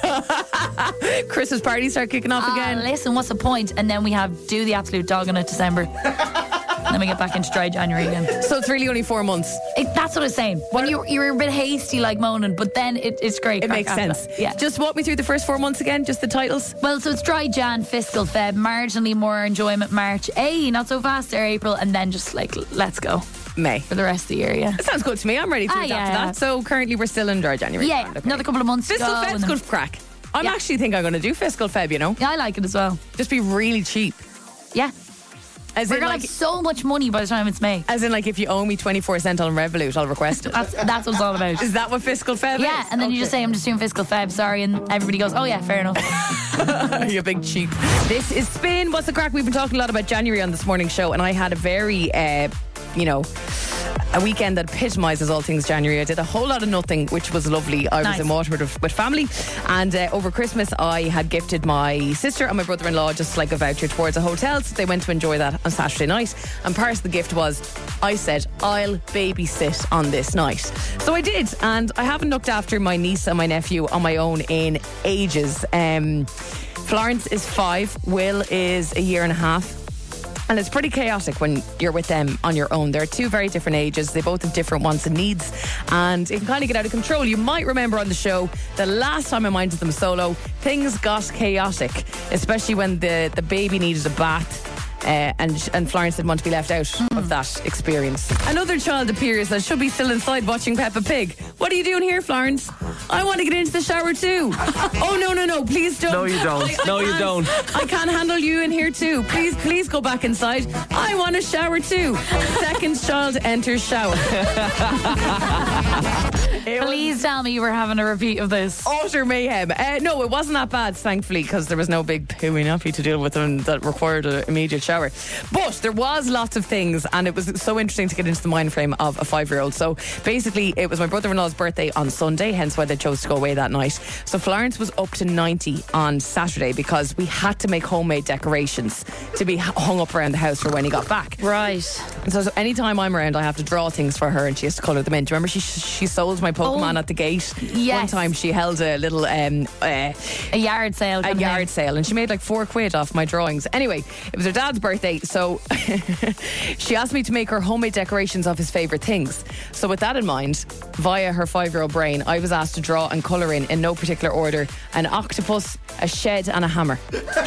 Christmas parties start kicking off Ah, again. listen, what's the point? And then we have do the absolute dog on it December. And then we get back into dry January again. So it's really only four months. It, that's what I was saying. When you you're a bit hasty like moaning, but then it, it's great. It crack makes after sense. that. Yeah. Just walk me through the first four months again, just the titles. Well, so it's dry Jan, fiscal Feb, marginally more enjoyment March. Hey, not so fast there, April, and then just like let's go May. for the rest of the year. Yeah. That sounds good to me. I'm ready to Ah, adapt yeah, to yeah. that. So currently we're still in dry January. Yeah, Grand, okay. another couple of months. Fiscal to go, Feb's and then- good crack. I am Yeah. actually think I'm going to do fiscal Feb, you know? Yeah, I like it as well. Just be really cheap. Yeah, As we're in, gonna like, have so much money by the time it's May. as in, like, if you owe me twenty-four cent on Revolut, I'll request it. That's that's what it's all about. Is that what fiscal Feb Yeah, is? and then you just say I'm just doing fiscal Feb, sorry, and everybody goes, oh yeah, fair enough. You big cheap. This is Spin. What's the crack? We've been talking a lot about January on this morning show, and I had a very, uh, you know, a weekend that epitomises all things January. I did a whole lot of nothing, which was lovely. I Nice. was in Waterford with, with family, and uh, over Christmas I had gifted my sister and my brother-in-law just like a voucher towards a hotel, so they went to enjoy that on Saturday night. And part of the gift was, I said, I'll babysit on this night. So I did, and I haven't looked after my niece and my nephew on my own in ages. Um, Florence is five, Will is a year and a half. And it's pretty chaotic when you're with them on your own. They're two very different ages. They both have different wants and needs. And it can kind of get out of control. You might remember on the show, the last time I minded them solo, things got chaotic, especially when the, the baby needed a bath. Uh, and and Florence didn't want to be left out Mm. of that experience. Another child appears that should be still inside watching Peppa Pig. What are you doing here, Florence? I want to get into the shower too. Oh, no, no, no, please don't. No, you don't. I- I No, you can't. don't. I can't handle you in here too. Please, please go back inside. I want a shower too. Second child enters shower. It was Please tell me you were having a repeat of this. utter mayhem. Uh, no, it wasn't that bad, thankfully, because there was no big pooey nappy to deal with and that required an immediate shower. But there was lots of things, and it was so interesting to get into the mind frame of a five-year-old. So basically, it was my brother-in-law's birthday on Sunday, hence why they chose to go away that night. So Florence was up to ninety on Saturday because we had to make homemade decorations to be hung up around the house for when he got back. Right. So, so anytime I'm around, I have to draw things for her, and she has to colour them in. Do you remember she she sold my Pokemon Oh, at the gate? yes. One time she held a little um, uh, A yard sale. a kind of yard thing. sale, and she made like four quid off my drawings. Anyway, it was her dad's birthday, so she asked me to make her homemade decorations of his favourite things. So with that in mind, via her five-year-old brain, I was asked to draw and colour in, in no particular order, an octopus, a shed and a hammer.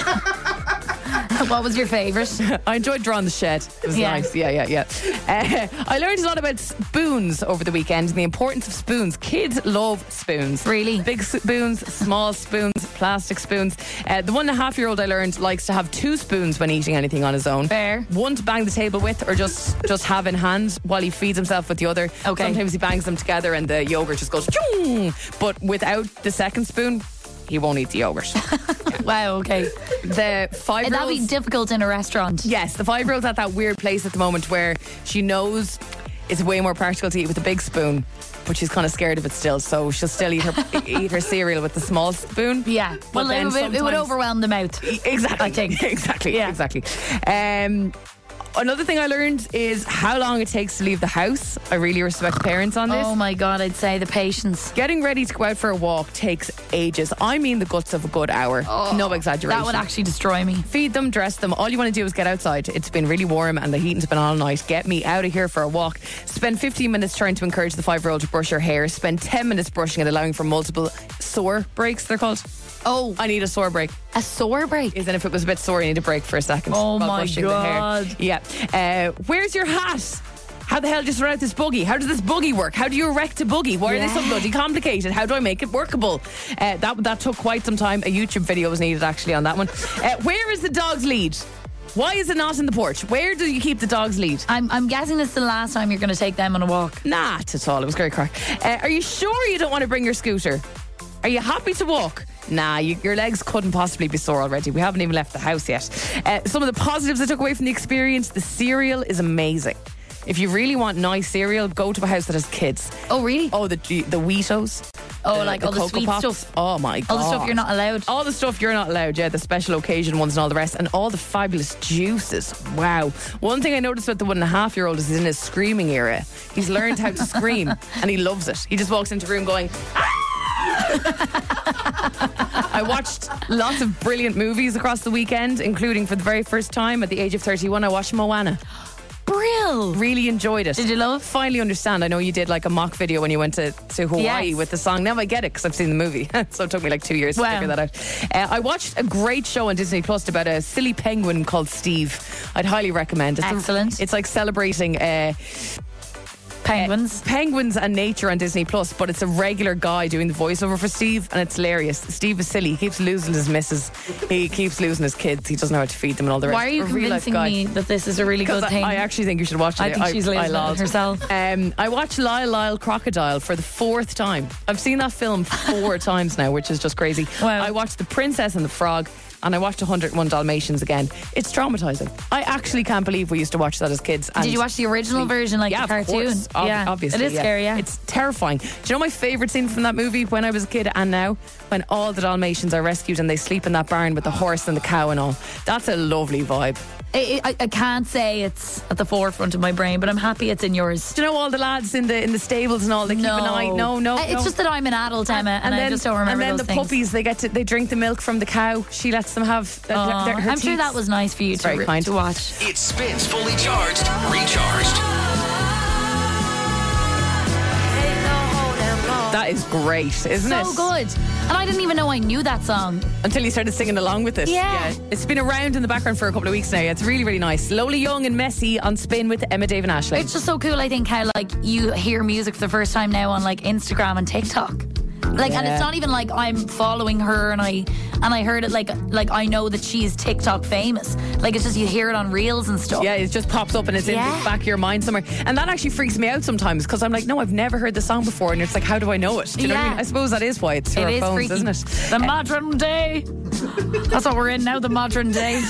What was your favourite? I enjoyed drawing the shed. It was Yeah. nice. Yeah, yeah, yeah. Uh, I learned a lot about spoons over the weekend and the importance of spoons. Kids love spoons. Really? Big spoons, small spoons, plastic spoons. Uh, the one and a half year old I learned likes to have two spoons when eating anything on his own. Fair. One to bang the table with, or just just have in hand while he feeds himself with the other. Okay. Sometimes he bangs them together and the yogurt just goes chung. But without the second spoon, he won't eat the yogurt. Wow, okay. The five year That'd be difficult in a restaurant. Yes, the five-year-old's at that weird place at the moment where she knows it's way more practical to eat with a big spoon, but she's kind of scared of it still, so she'll still eat her eat her cereal with the small spoon. Yeah. But Well, it then would, it would sometimes- overwhelm the mouth. Exactly. I think. Exactly. Yeah. Exactly. Um, another thing I learned is how long it takes to leave the house. I really respect parents on this. Oh my God, I'd say the patience. Getting ready to go out for a walk takes ages. I mean the guts of a good hour. No exaggeration. That would actually destroy me. Feed them, dress them. All you want to do is get outside. It's been really warm and the heating's been on all night. Get me out of here for a walk. Spend fifteen minutes trying to encourage the five-year-old to brush her hair. Spend ten minutes brushing it, allowing for multiple sore breaks, they're called. Oh, I need a sore break. a sore break. Isn't if it was a bit sore, you need a break for a second. Oh while my brushing the hair. God. Yeah. Uh, where's your hat? How the hell do you sort out this buggy? How does this buggy work? How do you erect a buggy? Why are they so Yeah. bloody complicated? How do I make it workable? Uh, that that took quite some time. A YouTube video was needed actually on that one. Uh, where is the dog's lead? Why is it not in the porch? Where do you keep the dog's lead? I'm, I'm guessing this is the last time you're going to take them on a walk. Not at all. It was great crack. Uh, are you sure you don't want to bring your scooter? Are you happy to walk? Nah, you, your legs couldn't possibly be sore already. We haven't even left the house yet. Uh, some of the positives I took away from the experience: the cereal is amazing. If you really want nice cereal, go to a house that has kids. Oh, really? Oh, the the Weetos. Oh, the- like all the Cocoa sweet Pops. stuff. Oh my god! All the stuff you're not allowed. All the stuff you're not allowed, yeah, the special occasion ones and all the rest, and all the fabulous juices. Wow. One thing I noticed about the one and a half year old is he's in his screaming era. He's learned how to scream and he loves it. He just walks into a room going, I watched lots of brilliant movies across the weekend, including for the very first time at the age of thirty-one, I watched Moana. Brill. Really enjoyed it. Did you love? Finally understand. I know you did like a mock video when you went to, to Hawaii Yes. with the song. Now I get it because I've seen the movie. So it took me like two years Wow. to figure that out. Uh, I watched a great show on Disney Plus about a silly penguin called Steve. I'd highly recommend it. Excellent. It's like celebrating uh, Penguins. penguins and nature on Disney Plus, but it's a regular guy doing the voiceover for Steve, and it's hilarious. Steve is silly. He keeps losing his missus. He keeps losing his kids. He doesn't know how to feed them and all the rest. Why are you A real-life convincing guy. me that this is a really good 'Cause thing? I, I actually think you should watch it. I think she's losing it lolled. herself. Um, I watched Lyle Lyle Crocodile for the fourth time. I've seen that film four times now, which is just crazy. Wow. I watched The Princess and the Frog, and I watched one hundred and one Dalmatians again. It's traumatizing. I actually can't believe we used to watch that as kids. And Did you watch the original version, like yeah, the of cartoon? course. Ob- yeah, obviously. it is yeah. scary. Yeah, It's terrifying. Do you know my favourite scene from that movie when I was a kid and now? When all the Dalmatians are rescued and they sleep in that barn with the horse and the cow and all. That's a lovely vibe. I, I, I can't say it's at the forefront of my brain, but I'm happy it's in yours. Do you know all the lads in the in the stables and all? They keep No. an eye. No, no, Uh, It's no. just that I'm an adult, Emma, and, I just don't remember And then those the things. puppies, they get to they drink the milk from the cow. She lets them have. The, Aw, their, her I'm sure teats. that was nice for you It's to, very re- kind. to watch. It spins fully charged, recharged. That is great, isn't it? So good. And I didn't even know I knew that song. Until you started singing along with it. Yeah. It's been around in the background for a couple of weeks now. It's really, really nice. Lola Young and Messi on Spin with Emma, Dave and Ashley. It's just so cool, I think, how like you hear music for the first time now on like Instagram and TikTok. Like, and Yeah. it's not even like I'm following her and I and I heard it like like I know that she's TikTok famous. Like, it's just you hear it on reels and stuff. Yeah, it just pops up and it's in Yeah. the back of your mind somewhere. And that actually freaks me out sometimes because I'm like, no, I've never heard the song before. And it's like, how do I know it? Do you know what I Yeah. mean? I suppose that is why it's through It our is phones, freaky. isn't it? The modern day. That's what we're in now, the modern day.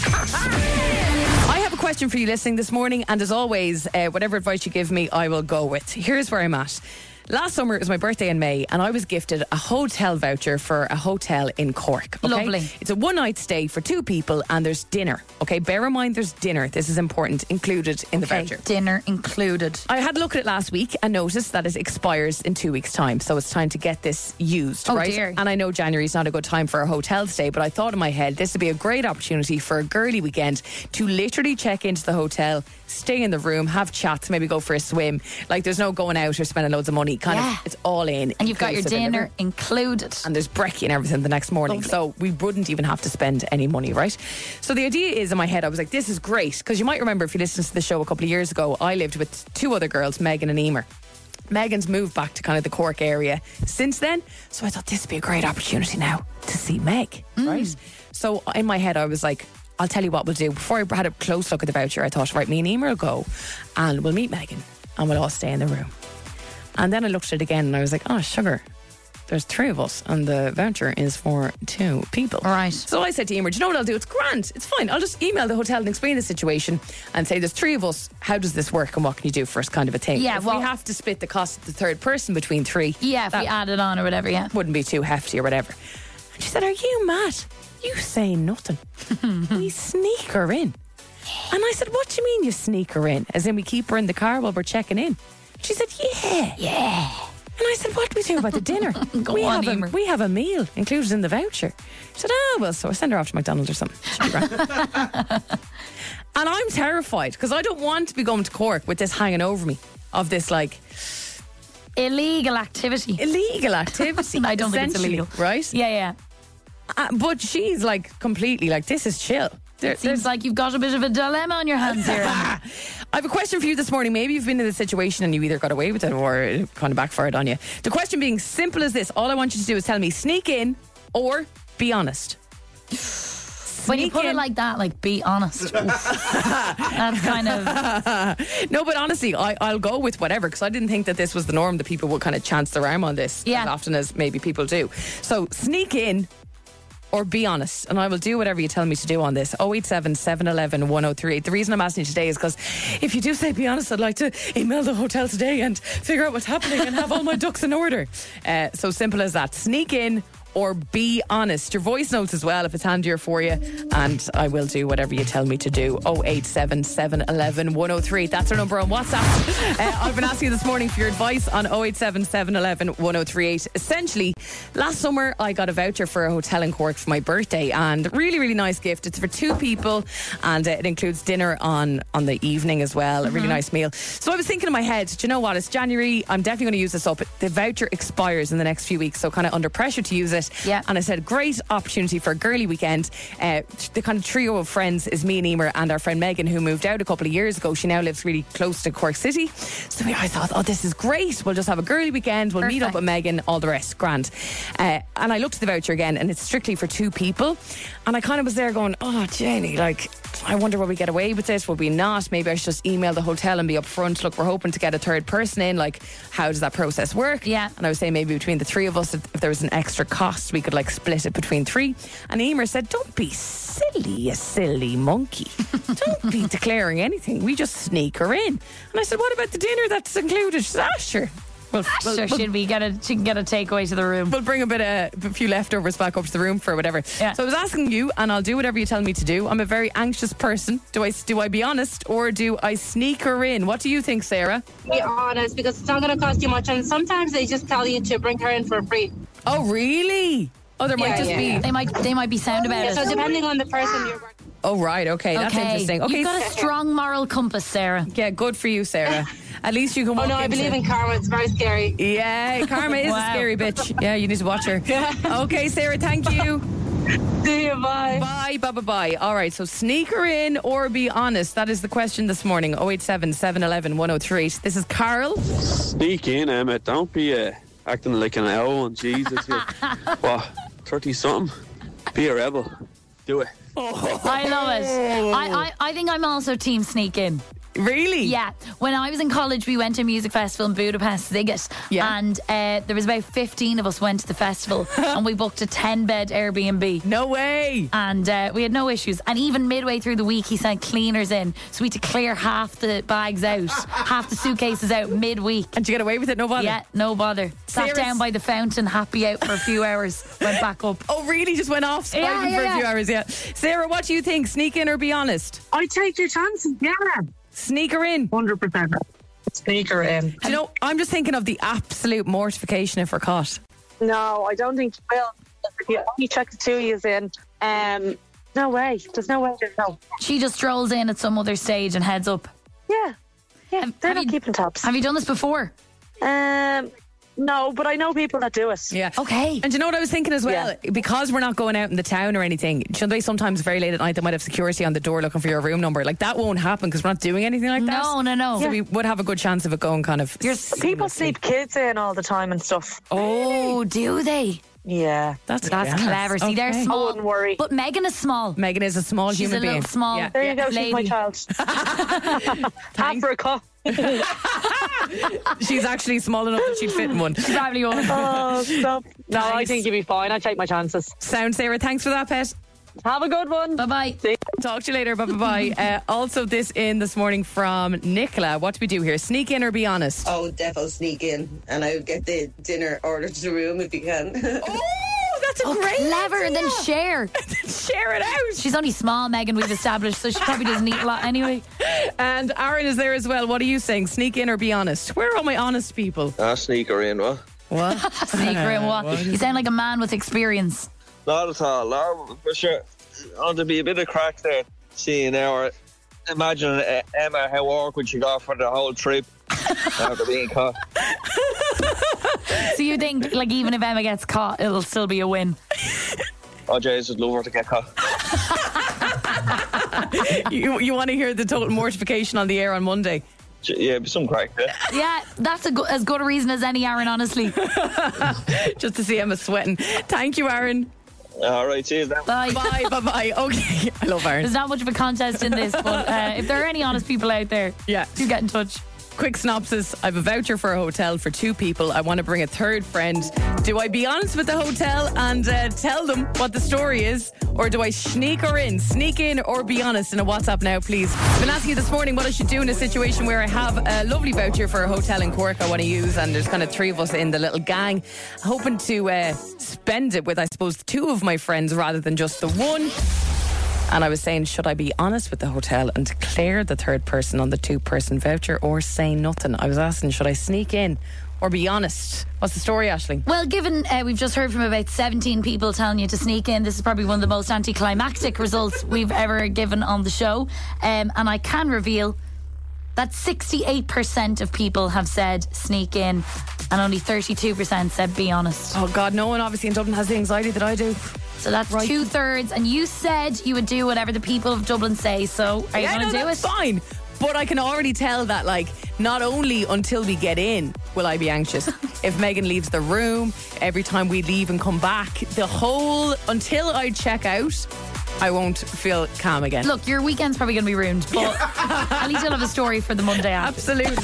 I have a question for you listening this morning, and as always, uh, whatever advice you give me, I will go with. Here's where I'm at. Last summer, it was my birthday in May, and I was gifted a hotel voucher for a hotel in Cork. Okay? Lovely. It's a one night stay for two people, and there's dinner. Okay, bear in mind there's dinner. This is important, included in the Okay, voucher. dinner included. I had a look at it last week and noticed that it expires in two weeks' time. So it's time to get this used, Oh, right? dear. And I know January's not a good time for a hotel stay, but I thought in my head this would be a great opportunity for a girly weekend to literally check into the hotel, stay in the room, have chats, maybe go for a swim. Like, there's no going out or spending loads of money. Kind Yeah. of, it's all in. And you've got your inclusive in the dinner room. included. And there's brekkie and everything the next morning. Lovely. So we wouldn't even have to spend any money, right? So the idea is in my head, I was like, this is great. Because you might remember if you listened to the show a couple of years ago, I lived with two other girls, Megan and Emer. Megan's moved back to kind of the Cork area since then. So I thought this would be a great opportunity now to see Meg, right? So in my head, I was like, I'll tell you what we'll do. Before I had a close look at the voucher, I thought, right, me and Emer will go and we'll meet Megan and we'll all stay in the room. And then I looked at it again and I was like, oh, sugar. There's three of us and the voucher is for two people. All right. So I said to Emer, do you know what I'll do? It's grand. It's fine. I'll just email the hotel and explain the situation and say there's three of us. How does this work and what can you do for us, kind of a thing? Yeah, if well- we have to split the cost of the third person between three, Yeah, if that we add it on or whatever, yeah. wouldn't be too hefty or whatever. And she said, are you mad? You say nothing. We sneak her in. And I said, what do you mean you sneak her in? As in we keep her in the car while we're checking in? She said, yeah. Yeah. And I said, what do we do about the dinner? Go we, on, have Emer. a, we have a meal included in the voucher. She said, oh, well, so I'll send her off to McDonald's or something. She'll be grand. And I'm terrified because I don't want to be going to Cork with this hanging over me of this like Illegal activity. illegal activity. I don't think it's essentially, illegal. right? Yeah, yeah. Uh, but she's like completely like, this is chill. There, It seems like you've got a bit of a dilemma on your hands here. I have a question for you this morning. Maybe you've been in this situation and you either got away with it or it kind of backfired on you. The question being simple as this. All I want you to do is tell me sneak in or be honest. When you Sneak put it in. like that, like, be honest. That's kind of... No, but honestly, I, I'll go with whatever because I didn't think that this was the norm, that people would kind of chance their arm on this Yeah. as often as maybe people do. So sneak in or be honest, and I will do whatever you tell me to do on this. oh eight seven, seven one one, one oh three eight. The reason I'm asking you today is because if you do say be honest, I'd like to email the hotel today and figure out what's happening and have all my ducks in order. Uh, so simple as that. Sneak in or be honest. Your voice notes as well if it's handier for you, and I will do whatever you tell me to do. oh eight seven, seven one one, one oh three eight. That's our number on WhatsApp. uh, I've been asking you this morning for your advice on oh eight seven, seven one one, one oh three eight. Essentially, last summer I got a voucher for a hotel in Cork for my birthday, and really really nice gift. It's for two people and uh, it includes dinner on on the evening as well. A really nice meal. So I was thinking in my head, do you know what, it's January, I'm definitely going to use this up. The voucher expires in the next few weeks, so kind of under pressure to use it. Yeah. And I said, great opportunity for a girly weekend. Uh, the kind of trio of friends is me and Emer and our friend Megan, who moved out a couple of years ago. She now lives really close to Cork City. So I thought, oh, this is great. We'll just have a girly weekend. We'll meet up Perfect. with Megan, all the rest. Grand. Uh, and I looked at the voucher again, and it's strictly for two people. And I kind of was there going, oh, Jenny, like, I wonder will we get away with it? Will we not? Maybe I should just email the hotel and be upfront. Look, we're hoping to get a third person in. Like, how does that process work? Yeah. And I was saying maybe between the three of us, if, if there was an extra cost, we could like split it between three. And Emer said, don't be silly, you silly monkey. Don't be declaring anything. We just sneak her in. And I said, what about the dinner that's included? She said, ah, sure. Well, Sure, we'll, should we get a, she can get a takeaway to the room. we'll bring a bit of a few leftovers back up to the room for whatever. Yeah. So I was asking you, and I'll do whatever you tell me to do. I'm a very anxious person. Do I do I be honest or do I sneak her in? What do you think, Sarah? Be honest, because it's not going to cost you much, and sometimes they just tell you to bring her in for free. Oh, really? Oh, there might Yeah, just yeah, be. yeah. They might they might be sound about Yeah, it. so depending on the person you're working. Oh, right. Okay, that's Okay. interesting. Okay, You've got a strong moral compass, Sarah. yeah, good for you, Sarah. At least you can walk Oh no, I into- believe in karma. It's very scary. Yeah, Karma is a Wow. scary bitch. Yeah, you need to watch her. Okay, Sarah, thank you. See you, bye. Bye, bye, bye, bye. All right, so sneak her in or be honest. That is the question this morning. oh eight seven, seven one one, one oh three eight. This is Carl. Sneak in, Emma. Don't be uh, acting like an owl on Jesus. You're, what, thirty something? Be a rebel. Do it. I love it. I, I, I think I'm also team sneak in. Really? Yeah. When I was in college, we went to a music festival in Budapest, Ziget. Yeah. And uh, there was about fifteen of us went to the festival and we booked a ten-bed Airbnb. No way. And uh, we had no issues. And even midway through the week, he sent cleaners in. So we had to clear half the bags out, half the suitcases out midweek. And you get away with it? No bother? Yeah, no bother. Sat Sarah's- down by the fountain, happy out for a few hours, went back up. Oh, really? Just went off Yeah, spiving yeah, for a yeah. few hours, yeah. Sarah, what do you think? Sneak in or be honest? I take your chances, yeah. Sneak her in. one hundred percent. Sneak her in. Do you know, I'm just thinking of the absolute mortification if we're caught. No, I don't think you will. If you only check the two years in, um, no way. There's no way to know. She just strolls in at some other stage and heads up. Yeah. Yeah, Have- they're have not you- keeping tabs. Have you done this before? Um, no, but I know people that do it. Yeah. Okay. And do you know what I was thinking as well? Because we're not going out in the town or anything, do you know, they sometimes very late at night, they might have security on the door looking for your room number. Like, that won't happen because we're not doing anything like that. No, no, no. So we would have a good chance of it going kind of. People sleep kids in all the time and stuff. Oh, do they? Yeah. That's, That's gas. clever. See, they're Okay. small. I wouldn't worry. But Megan is small. Megan is a small She's human a little being. small. Yeah. There you go, she's my lady. child. Africa. She's actually small enough that she'd fit in one. She probably won't. Oh, stop. No, I Nice. think you'll be fine. I take my chances. Sound, Sarah. Thanks for that, pet. Have a good one. Bye bye. Talk to you later. Bye bye bye. Uh, also, this in this morning from Nicola. What do we do here? Sneak in or be honest? Oh, defo sneak in, and I would get the dinner ordered to the room if you can. Oh, that's a Oh, great clever. idea. Then share. Share it out. She's only small, Megan, we've established, so she probably doesn't eat a lot anyway. And Aaron is there as well. What are you saying? Sneak in or be honest? Where are all my honest people? Ah, sneak her in, what? What? Sneak her in what? You sound like a man with experience. Not at all. No, for sure. On to be a bit of crack there. Seeing our. Imagine uh, Emma how awkward she got for the whole trip after being caught. So you think, like, even if Emma gets caught, it'll still be a win? Oh, Jesus, love her to get caught. you you want to hear the total mortification on the air on Monday? Yeah, be some crack. Yeah, Yeah, that's a go- as good a reason as any, Aaron, honestly. Just to see Emma sweating. Thank you, Aaron. All right, cheers now. Bye. Bye, bye, bye. Okay, I love Aaron. There's not much of a contest in this, but uh, if there are any honest people out there, Yeah. do get in touch. Quick synopsis. I have a voucher for a hotel for two people. I want to bring a third friend. Do I be honest with the hotel and uh, tell them what the story is? Or do I sneak her in? Sneak in or be honest in a WhatsApp now, please. I've been asking you this morning what I should do in a situation where I have a lovely voucher for a hotel in Cork I want to use, and there's kind of three of us in the little gang, hoping to uh, spend it with, I suppose, two of my friends rather than just the one. And I was saying, should I be honest with the hotel and declare the third person on the two-person voucher, or say nothing? I was asking, should I sneak in or be honest? What's the story, Aisling? Well, given uh, we've just heard from about seventeen people telling you to sneak in, this is probably one of the most anticlimactic results we've ever given on the show. Um, and I can reveal that sixty-eight percent of people have said sneak in, and only thirty-two percent said be honest. Oh, God, no one obviously in Dublin has the anxiety that I do. So that's Right. two thirds, and you said you would do whatever the people of Dublin say. So are you Yeah, going to no, do that's it? fine. But I can already tell that, like, not only until we get in will I be anxious. If Megan leaves the room, every time we leave and come back, the whole, until I check out, I won't feel calm again. Look, your weekend's probably going to be ruined, but at least you'll have a story for the Monday after. Absolutely.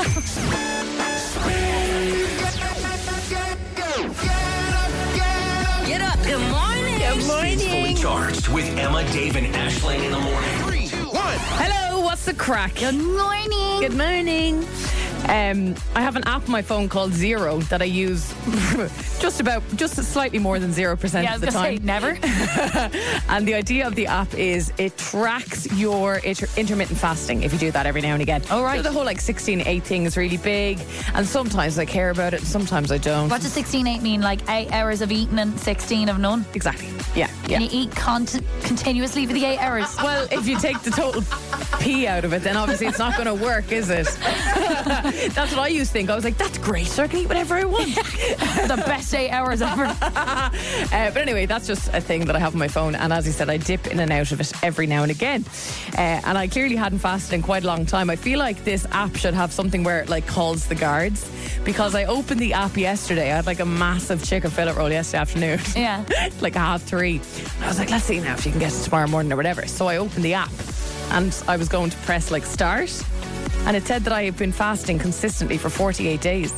Get up. Good morning. Good Spins Fully morning. Charged with Emma, Dave, and Aisling in the morning. Three, two, one. Hello, what's the crack? Good morning. Good morning. Um, I have an app on my phone called Zero that I use just about, just slightly more than zero percent Yeah, I of was the going to time. say never. And the idea of the app is it tracks your inter- intermittent fasting if you do that every now and again. Oh, right. So the whole like sixteen eight thing is really big, and sometimes I care about it and sometimes I don't. What does sixteen eight mean? Like eight hours of eating and sixteen of none? Exactly. Yeah. Yeah. Can you eat cont- continuously for the eight hours? Well, if you take the total pee out of it, then obviously it's not going to work, is it? That's what I used to think. I was like, that's great, so I can eat whatever I want. The best eight hours ever. uh, but anyway, that's just a thing that I have on my phone, and as I said, I dip in and out of it every now and again. Uh, and I clearly hadn't fasted in quite a long time. I feel like this app should have something where it like calls the guards, because I opened the app yesterday. I had like a massive chicken fillet roll yesterday afternoon. Yeah. Like half three. And I was like, let's see now if you can get it tomorrow morning or whatever. So I opened the app and I was going to press like start, and it said that I have been fasting consistently for forty-eight days.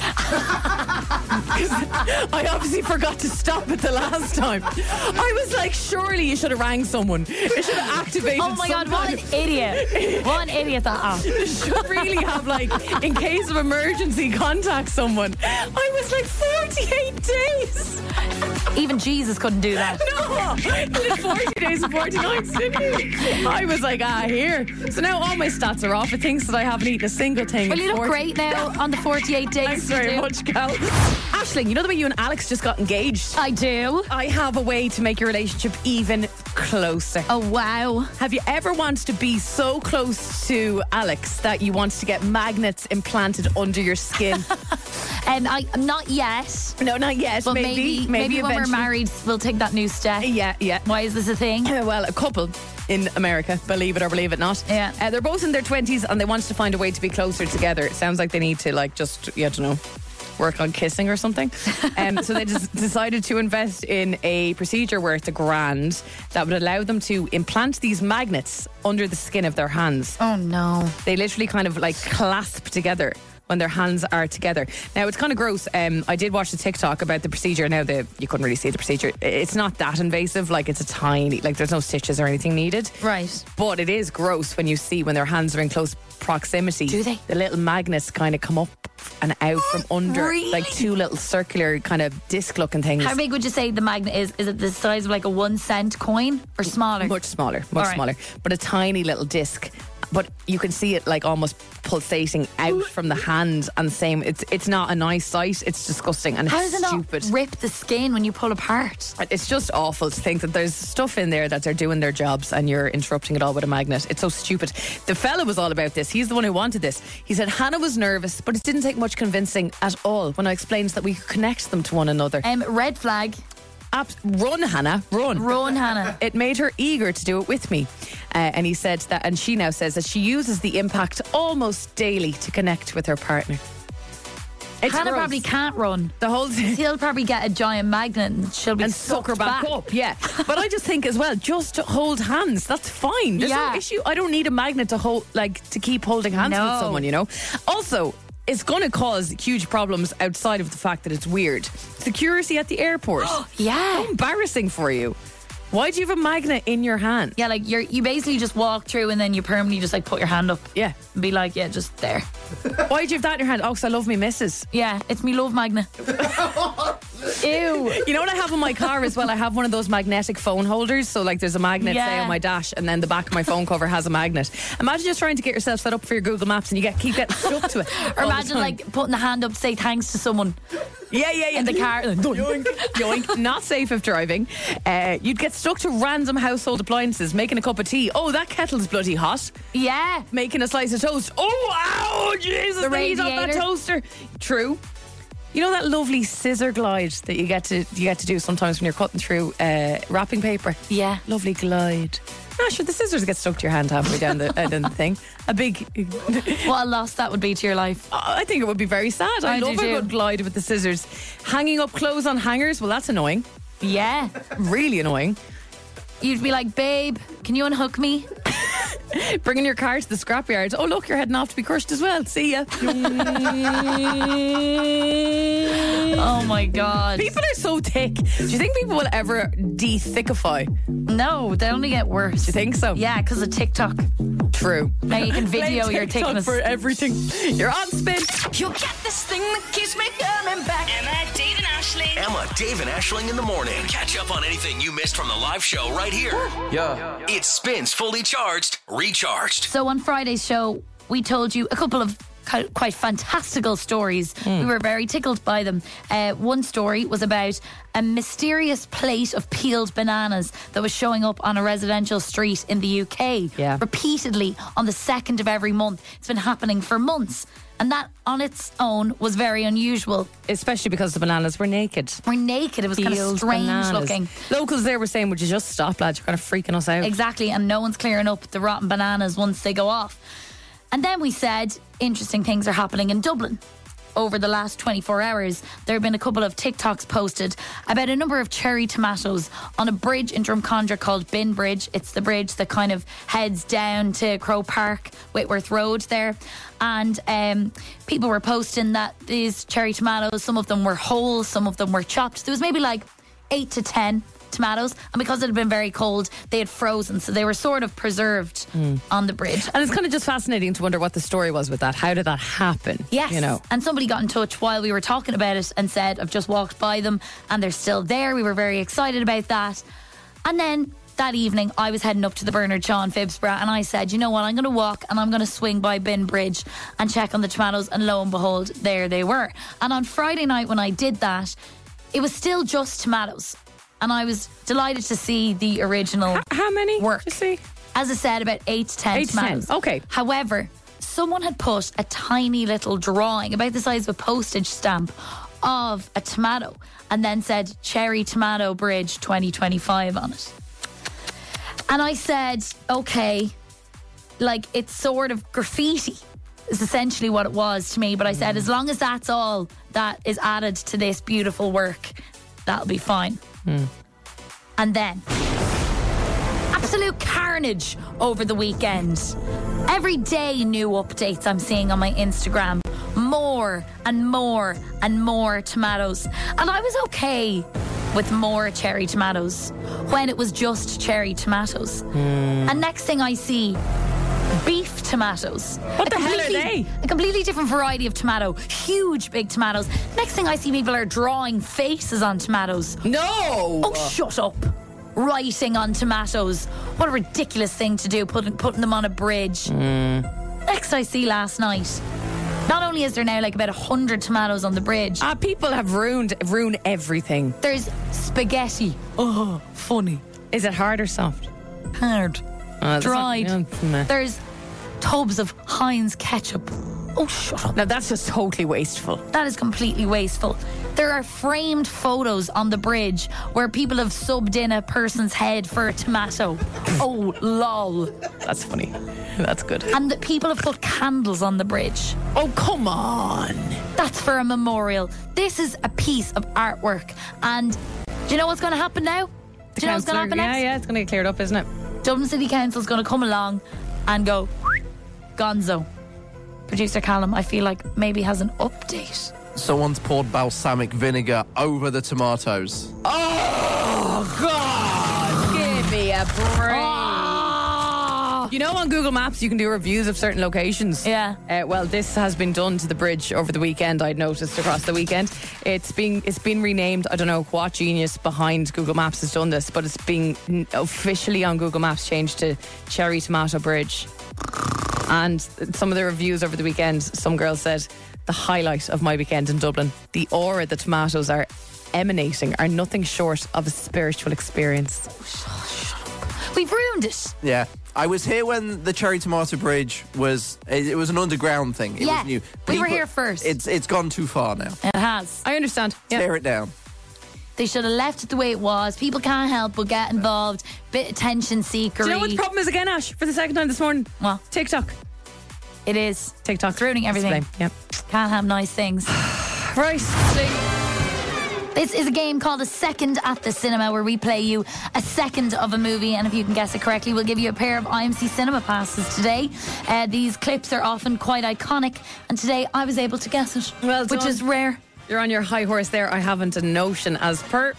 I obviously forgot to stop it the last time. I was like, surely you should have rang someone. It should have activated. Oh my God, some what kind an of- idiot. What an idiot that app. It should really have, like, in case of emergency, contact someone. I was like, forty-eight days. Even Jesus couldn't do that. No, he did forty days and forty nights, didn't he? I was like, ah, here. So now all my stats are off. It thinks that I haven't eaten a single thing. Well, in you look forty great now on the forty-eight days. Thanks you very do. much, Cal. Aisling, you know the way you and Alex just got engaged? I do. I have a way to make your relationship even closer. Oh, wow. Have you ever wanted to be so close to Alex that you want to get magnets implanted under your skin? And I not yet. No, not yet. But maybe, maybe, maybe, when we're eventually. married, we'll take that new step. Yeah, yeah. Why is this a thing? Well, a couple in America, believe it or believe it not. Yeah. Uh, they're both in their twenties and they want to find a way to be closer together. It sounds like they need to, like, just, you don't know, work on kissing or something. Um, so they just decided to invest in a procedure worth a grand that would allow them to implant these magnets under the skin of their hands. Oh, no. They literally kind of like clasp together when their hands are together. Now, it's kind of gross. Um, I did watch the TikTok about the procedure. Now, the you couldn't really see the procedure. It's not that invasive. Like, it's a tiny, like, there's no stitches or anything needed. Right. But it is gross when you see when their hands are in close proximity. Do they? The little magnets kind of come up and out from under. Really? Like two little circular kind of disc-looking things. How big would you say the magnet is? Is it the size of like a one cent coin or smaller? Much smaller, much All right. smaller. But a tiny little disc. But you can see it like almost pulsating out from the hand, and same. It's it's not a nice sight. It's disgusting and How it's does it stupid. not rip the skin when you pull apart? It's just awful to think that there's stuff in there that they're doing their jobs and you're interrupting it all with a magnet. It's so stupid. The fella was all about this. He's the one who wanted this. He said Hannah was nervous, but it didn't take much convincing at all when I explained that we could connect them to one another. Um, red flag. Ab- run, Hannah, run. Run, Hannah. It made her eager to do it with me. Uh, and he said that, and she now says that she uses the impact almost daily to connect with her partner. It's Hannah gross. probably can't run. The whole thing. He'll probably get a giant magnet and she'll be and suck her back, back up. Yeah, but I just think as well, just to hold hands. That's fine. There's Yeah. no issue. I don't need a magnet to hold, like, to keep holding hands No. with someone. You know. Also, it's going to cause huge problems outside of the fact that it's weird. Security at the airport. Yeah. How embarrassing for you. Why do you have a magnet in your hand? Yeah, like you're you basically just walk through and then you permanently just like put your hand up. Yeah. And be like, yeah, just there. Why do you have that in your hand? Oh, because I love me missus. Yeah, it's me love magnet. Ew. You know what I have in my car as well? I have one of those magnetic phone holders. So like there's a magnet, Yeah. say, on my dash, and then the back of my phone cover has a magnet. Imagine just trying to get yourself set up for your Google Maps and you get keep getting stuck to it. Or all the imagine time. like putting the hand up to say thanks to someone. Yeah, yeah, yeah. In the car. Yoink, yoink. Not safe if driving. Uh, you'd get stuck to random household appliances, making a cup of tea. Oh, that kettle's bloody hot. Yeah. Making a slice of toast. Oh, ow, Jesus, The the heat off that radiator. toaster. True. You know that lovely scissor glide that you get to you get to do sometimes when you're cutting through uh, wrapping paper? Yeah. Lovely glide. Ah, sure, the scissors get stuck to your hand halfway down the, uh, down the thing. A big... What a loss that would be to your life. I think it would be very sad. I, I do love a too. good glide with the scissors. Hanging up clothes on hangers, well, that's annoying. Yeah. Really annoying. You'd be like, babe, can you unhook me? Bringing your car to the scrapyard. Oh, look, you're heading off to be crushed as well. See ya. Oh my God. People are so thick. Do you think people will ever de-thickify? No, they only get worse. Do you think so? Yeah, because of TikTok. True. Now you can video Blame your TikTok thickness. for everything. You're on spin. You get this thing that keeps me coming back. Emma, Dave and Ashling. Emma, Dave, and Ashling in the morning. Catch up on anything you missed from the live show right here. Yeah. It spins fully charged, recharged. So on Friday's show, we told you a couple of ki- quite fantastical stories. We were very tickled by them. Uh, one story was about a mysterious plate of peeled bananas that was showing up on a residential street in the U K Yeah. repeatedly on the second of every month. It's been happening for months. And that on its own was very unusual. Especially because the bananas were naked. We're naked. It was kind of Peeled strange bananas. looking. Locals there were saying, would you just stop, lads? You're kind of freaking us out. Exactly, and no one's clearing up the rotten bananas once they go off. And then we said interesting things are happening in Dublin. Over the last twenty-four hours, there have been a couple of TikToks posted about a number of cherry tomatoes on a bridge in Drumcondra called Bin Bridge. It's the bridge that kind of heads down to Crow Park, Whitworth Road there. And um, people were posting that these cherry tomatoes, some of them were whole, some of them were chopped. There was maybe like eight to ten tomatoes, and because it had been very cold, they had frozen, so they were sort of preserved on the bridge. And it's kind of just fascinating to wonder what the story was with that. How did that happen? Yes. You know. And somebody got in touch while we were talking about it and said, I've just walked by them and they're still there. We were very excited about that. And then that evening, I was heading up to the Bernard Shaw in Phibsborough, and I said, you know what, I'm going to walk and I'm going to swing by Bin Bridge and check on the tomatoes, and lo and behold, there they were. And on Friday night when I did that, it was still just tomatoes. And I was delighted to see the original How, how many? work. Just see. As I said, about eight to ten Eight to ten, tomatoes. okay. However, someone had put a tiny little drawing about the size of a postage stamp of a tomato and then said Cherry Tomato Bridge twenty twenty-five on it. And I said, okay, like it's sort of graffiti is essentially what it was to me. But I said, as long as that's all that is added to this beautiful work, that'll be fine. And then absolute carnage over the weekend. Every day new updates I'm seeing on my Instagram. More and more and more tomatoes. And I was okay with more cherry tomatoes when it was just cherry tomatoes. And next thing I see, beef tomatoes. What A the hell are completely- they? A completely different variety of tomato. Huge big tomatoes. Next thing I see, people are drawing faces on tomatoes. No! Oh, shut up. Writing on tomatoes. What a ridiculous thing to do, putting, putting them on a bridge. Next I see last night, not only is there now like about a hundred tomatoes on the bridge, Ah, people have ruined ruined everything. there's spaghetti. Oh, funny. Is it hard or soft? Hard. Uh, that's Dried. not- yeah, meh. There's tubs of Heinz ketchup. Oh, shut up. Now that's just totally wasteful. That is completely wasteful. There are framed photos on the bridge where people have subbed in a person's head for a tomato. Oh, lol. That's funny. That's good. And that people have put candles on the bridge. Oh, come on. That's for a memorial. This is a piece of artwork. And do you know what's going to happen now? Do you know what's going to happen yeah, next? Yeah, yeah, it's going to get cleared up, isn't it? Dublin City Council's going to come along and go, gonzo. Producer Callum, I feel like maybe has an update. Someone's poured balsamic vinegar over the tomatoes. Oh, God. Give me a break. Oh. You know, on Google Maps, you can do reviews of certain locations. Yeah. Uh, well, this has been done to the bridge over the weekend, I'd noticed across the weekend. It's been, it's been renamed. I don't know what genius behind Google Maps has done this, but it's been officially on Google Maps changed to Cherry Tomato Bridge. And some of the reviews over the weekend, some girl said, the highlight of my weekend in Dublin, the aura the tomatoes are emanating are nothing short of a spiritual experience. We've ruined it. Yeah. I was here when the Cherry Tomato Bridge was, it, it was an underground thing. It yeah, was new. we were People- here first. It's It's gone too far now. It has. I understand. Tear it down. They should have left it the way it was. People can't help but get involved. Bit attention seekery. Do you know what the problem is again, Ash? For the second time this morning? What? TikTok. It is. TikTok. It's ruining everything. Yep. Can't have nice things. Right. This is a game called A Second at the Cinema, where we play you a second of a movie, and if you can guess it correctly, we'll give you a pair of I M C Cinema passes today. Uh, these clips are often quite iconic, and today I was able to guess it, Well which done. is rare. You're on your high horse there. I haven't a notion as per...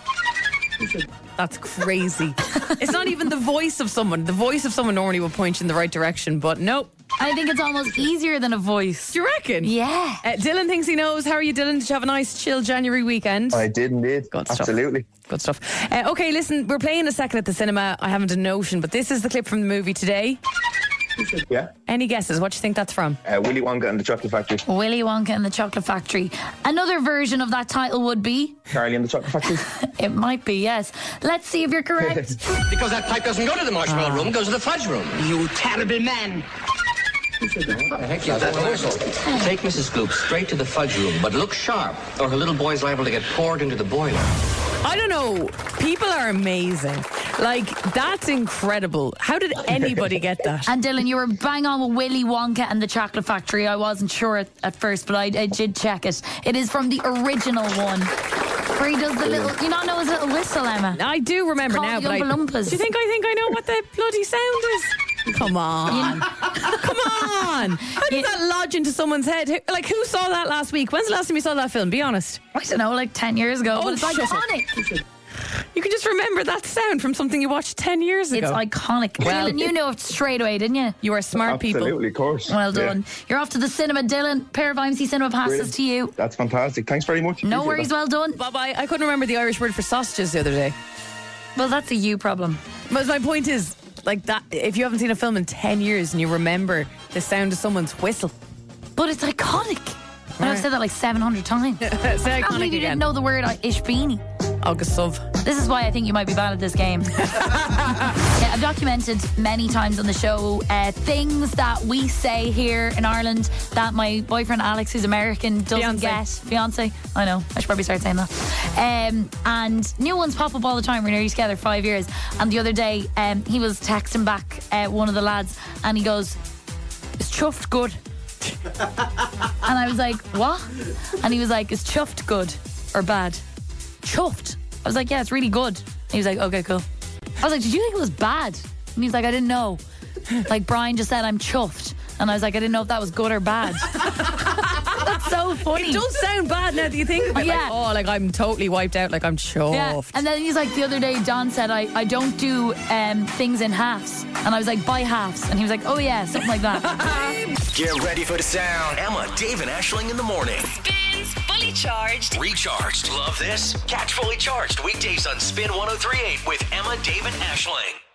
That's crazy. It's not even the voice of someone. The voice of someone normally would point you in the right direction, but nope. I think it's almost easier than a voice. Do you reckon? Yeah. Uh, Dylan thinks he knows. How are you, Dylan? Did you have a nice, chill January weekend? I did indeed. Good stuff. Absolutely. Good stuff. Uh, okay, listen, we're playing A Second at the Cinema. I haven't a notion, but this is the clip from the movie today. Yeah. Any guesses? What do you think that's from? Uh, Willy Wonka and the Chocolate Factory. Willy Wonka and the Chocolate Factory. Another version of that title would be... Charlie and the Chocolate Factory. It might be, yes. Let's see if you're correct. Because that pipe doesn't go to the marshmallow room, it goes to the fudge room. You terrible man. What the heck is that also? Take Missus Gloop straight to the fudge room, but look sharp, or her little boy's liable to get poured into the boiler. I don't know. People are amazing. Like, that's incredible. How did anybody get that? And Dylan, you were bang on with Willy Wonka and the Chocolate Factory. I wasn't sure at, at first, but I, I did check it. It is from the original one, where he does the little, you not know his little whistle, Emma? I do remember Called now, the but I, do Oompa Loompas. you think I think I know what the bloody sound is? Come on. Come on. How did that lodge into someone's head? Who, like, who saw that last week? When's the last time you saw that film? Be honest. I don't know, like ten years ago. Oh, but it's shut iconic. You can just remember that sound from something you watched ten years ago. It's iconic. Well, Dylan, you know it straight away, didn't you? You are smart people. Absolutely, of course. Well done. Yeah. You're off to the cinema, Dylan. Pair of I M C Cinema passes Brilliant. to you. That's fantastic. Thanks very much. No Appreciate worries, that. well done. Bye-bye. I couldn't remember the Irish word for sausages the other day. Well, that's a you problem. But my point is, like that, if you haven't seen a film in ten years and you remember the sound of someone's whistle. But it's iconic. And I've Right. said that like seven hundred times. Say I can't iconic believe you again. didn't know the word Ishbini. August Sov. This is why I think you might be bad at this game. Yeah, I've documented many times on the show uh, things that we say here in Ireland that my boyfriend Alex, who's American, doesn't Fiancé. get. Fiance. I know. I should probably start saying that. Um, and new ones pop up all the time. We're nearly together five years. And the other day, um, he was texting back uh, one of the lads, and he goes, "Is chuffed good?" And I was like, "What?" And he was like, "Is chuffed good or bad?" Chuffed. I was like, "Yeah, it's really good." He was like, "Okay, cool." I was like, "Did you think it was bad?" And he was like, "I didn't know." Like, Brian just said I'm chuffed. And I was like, I didn't know if that was good or bad. That's so funny. It does sound bad now that you think of it. Yeah. Like, oh, like I'm totally wiped out, like I'm chuffed. Yeah. And then he's like, the other day, Don said, I, I don't do um, things in halves. And I was like, by halves. And he was like, oh yeah, something like that. Get ready for the sound. Emma, Dave, and Aisling in the morning. Spins Fully Charged. Recharged. Love this? Catch Fully Charged weekdays on Spin one oh three point eight with Emma, Dave, and Aisling.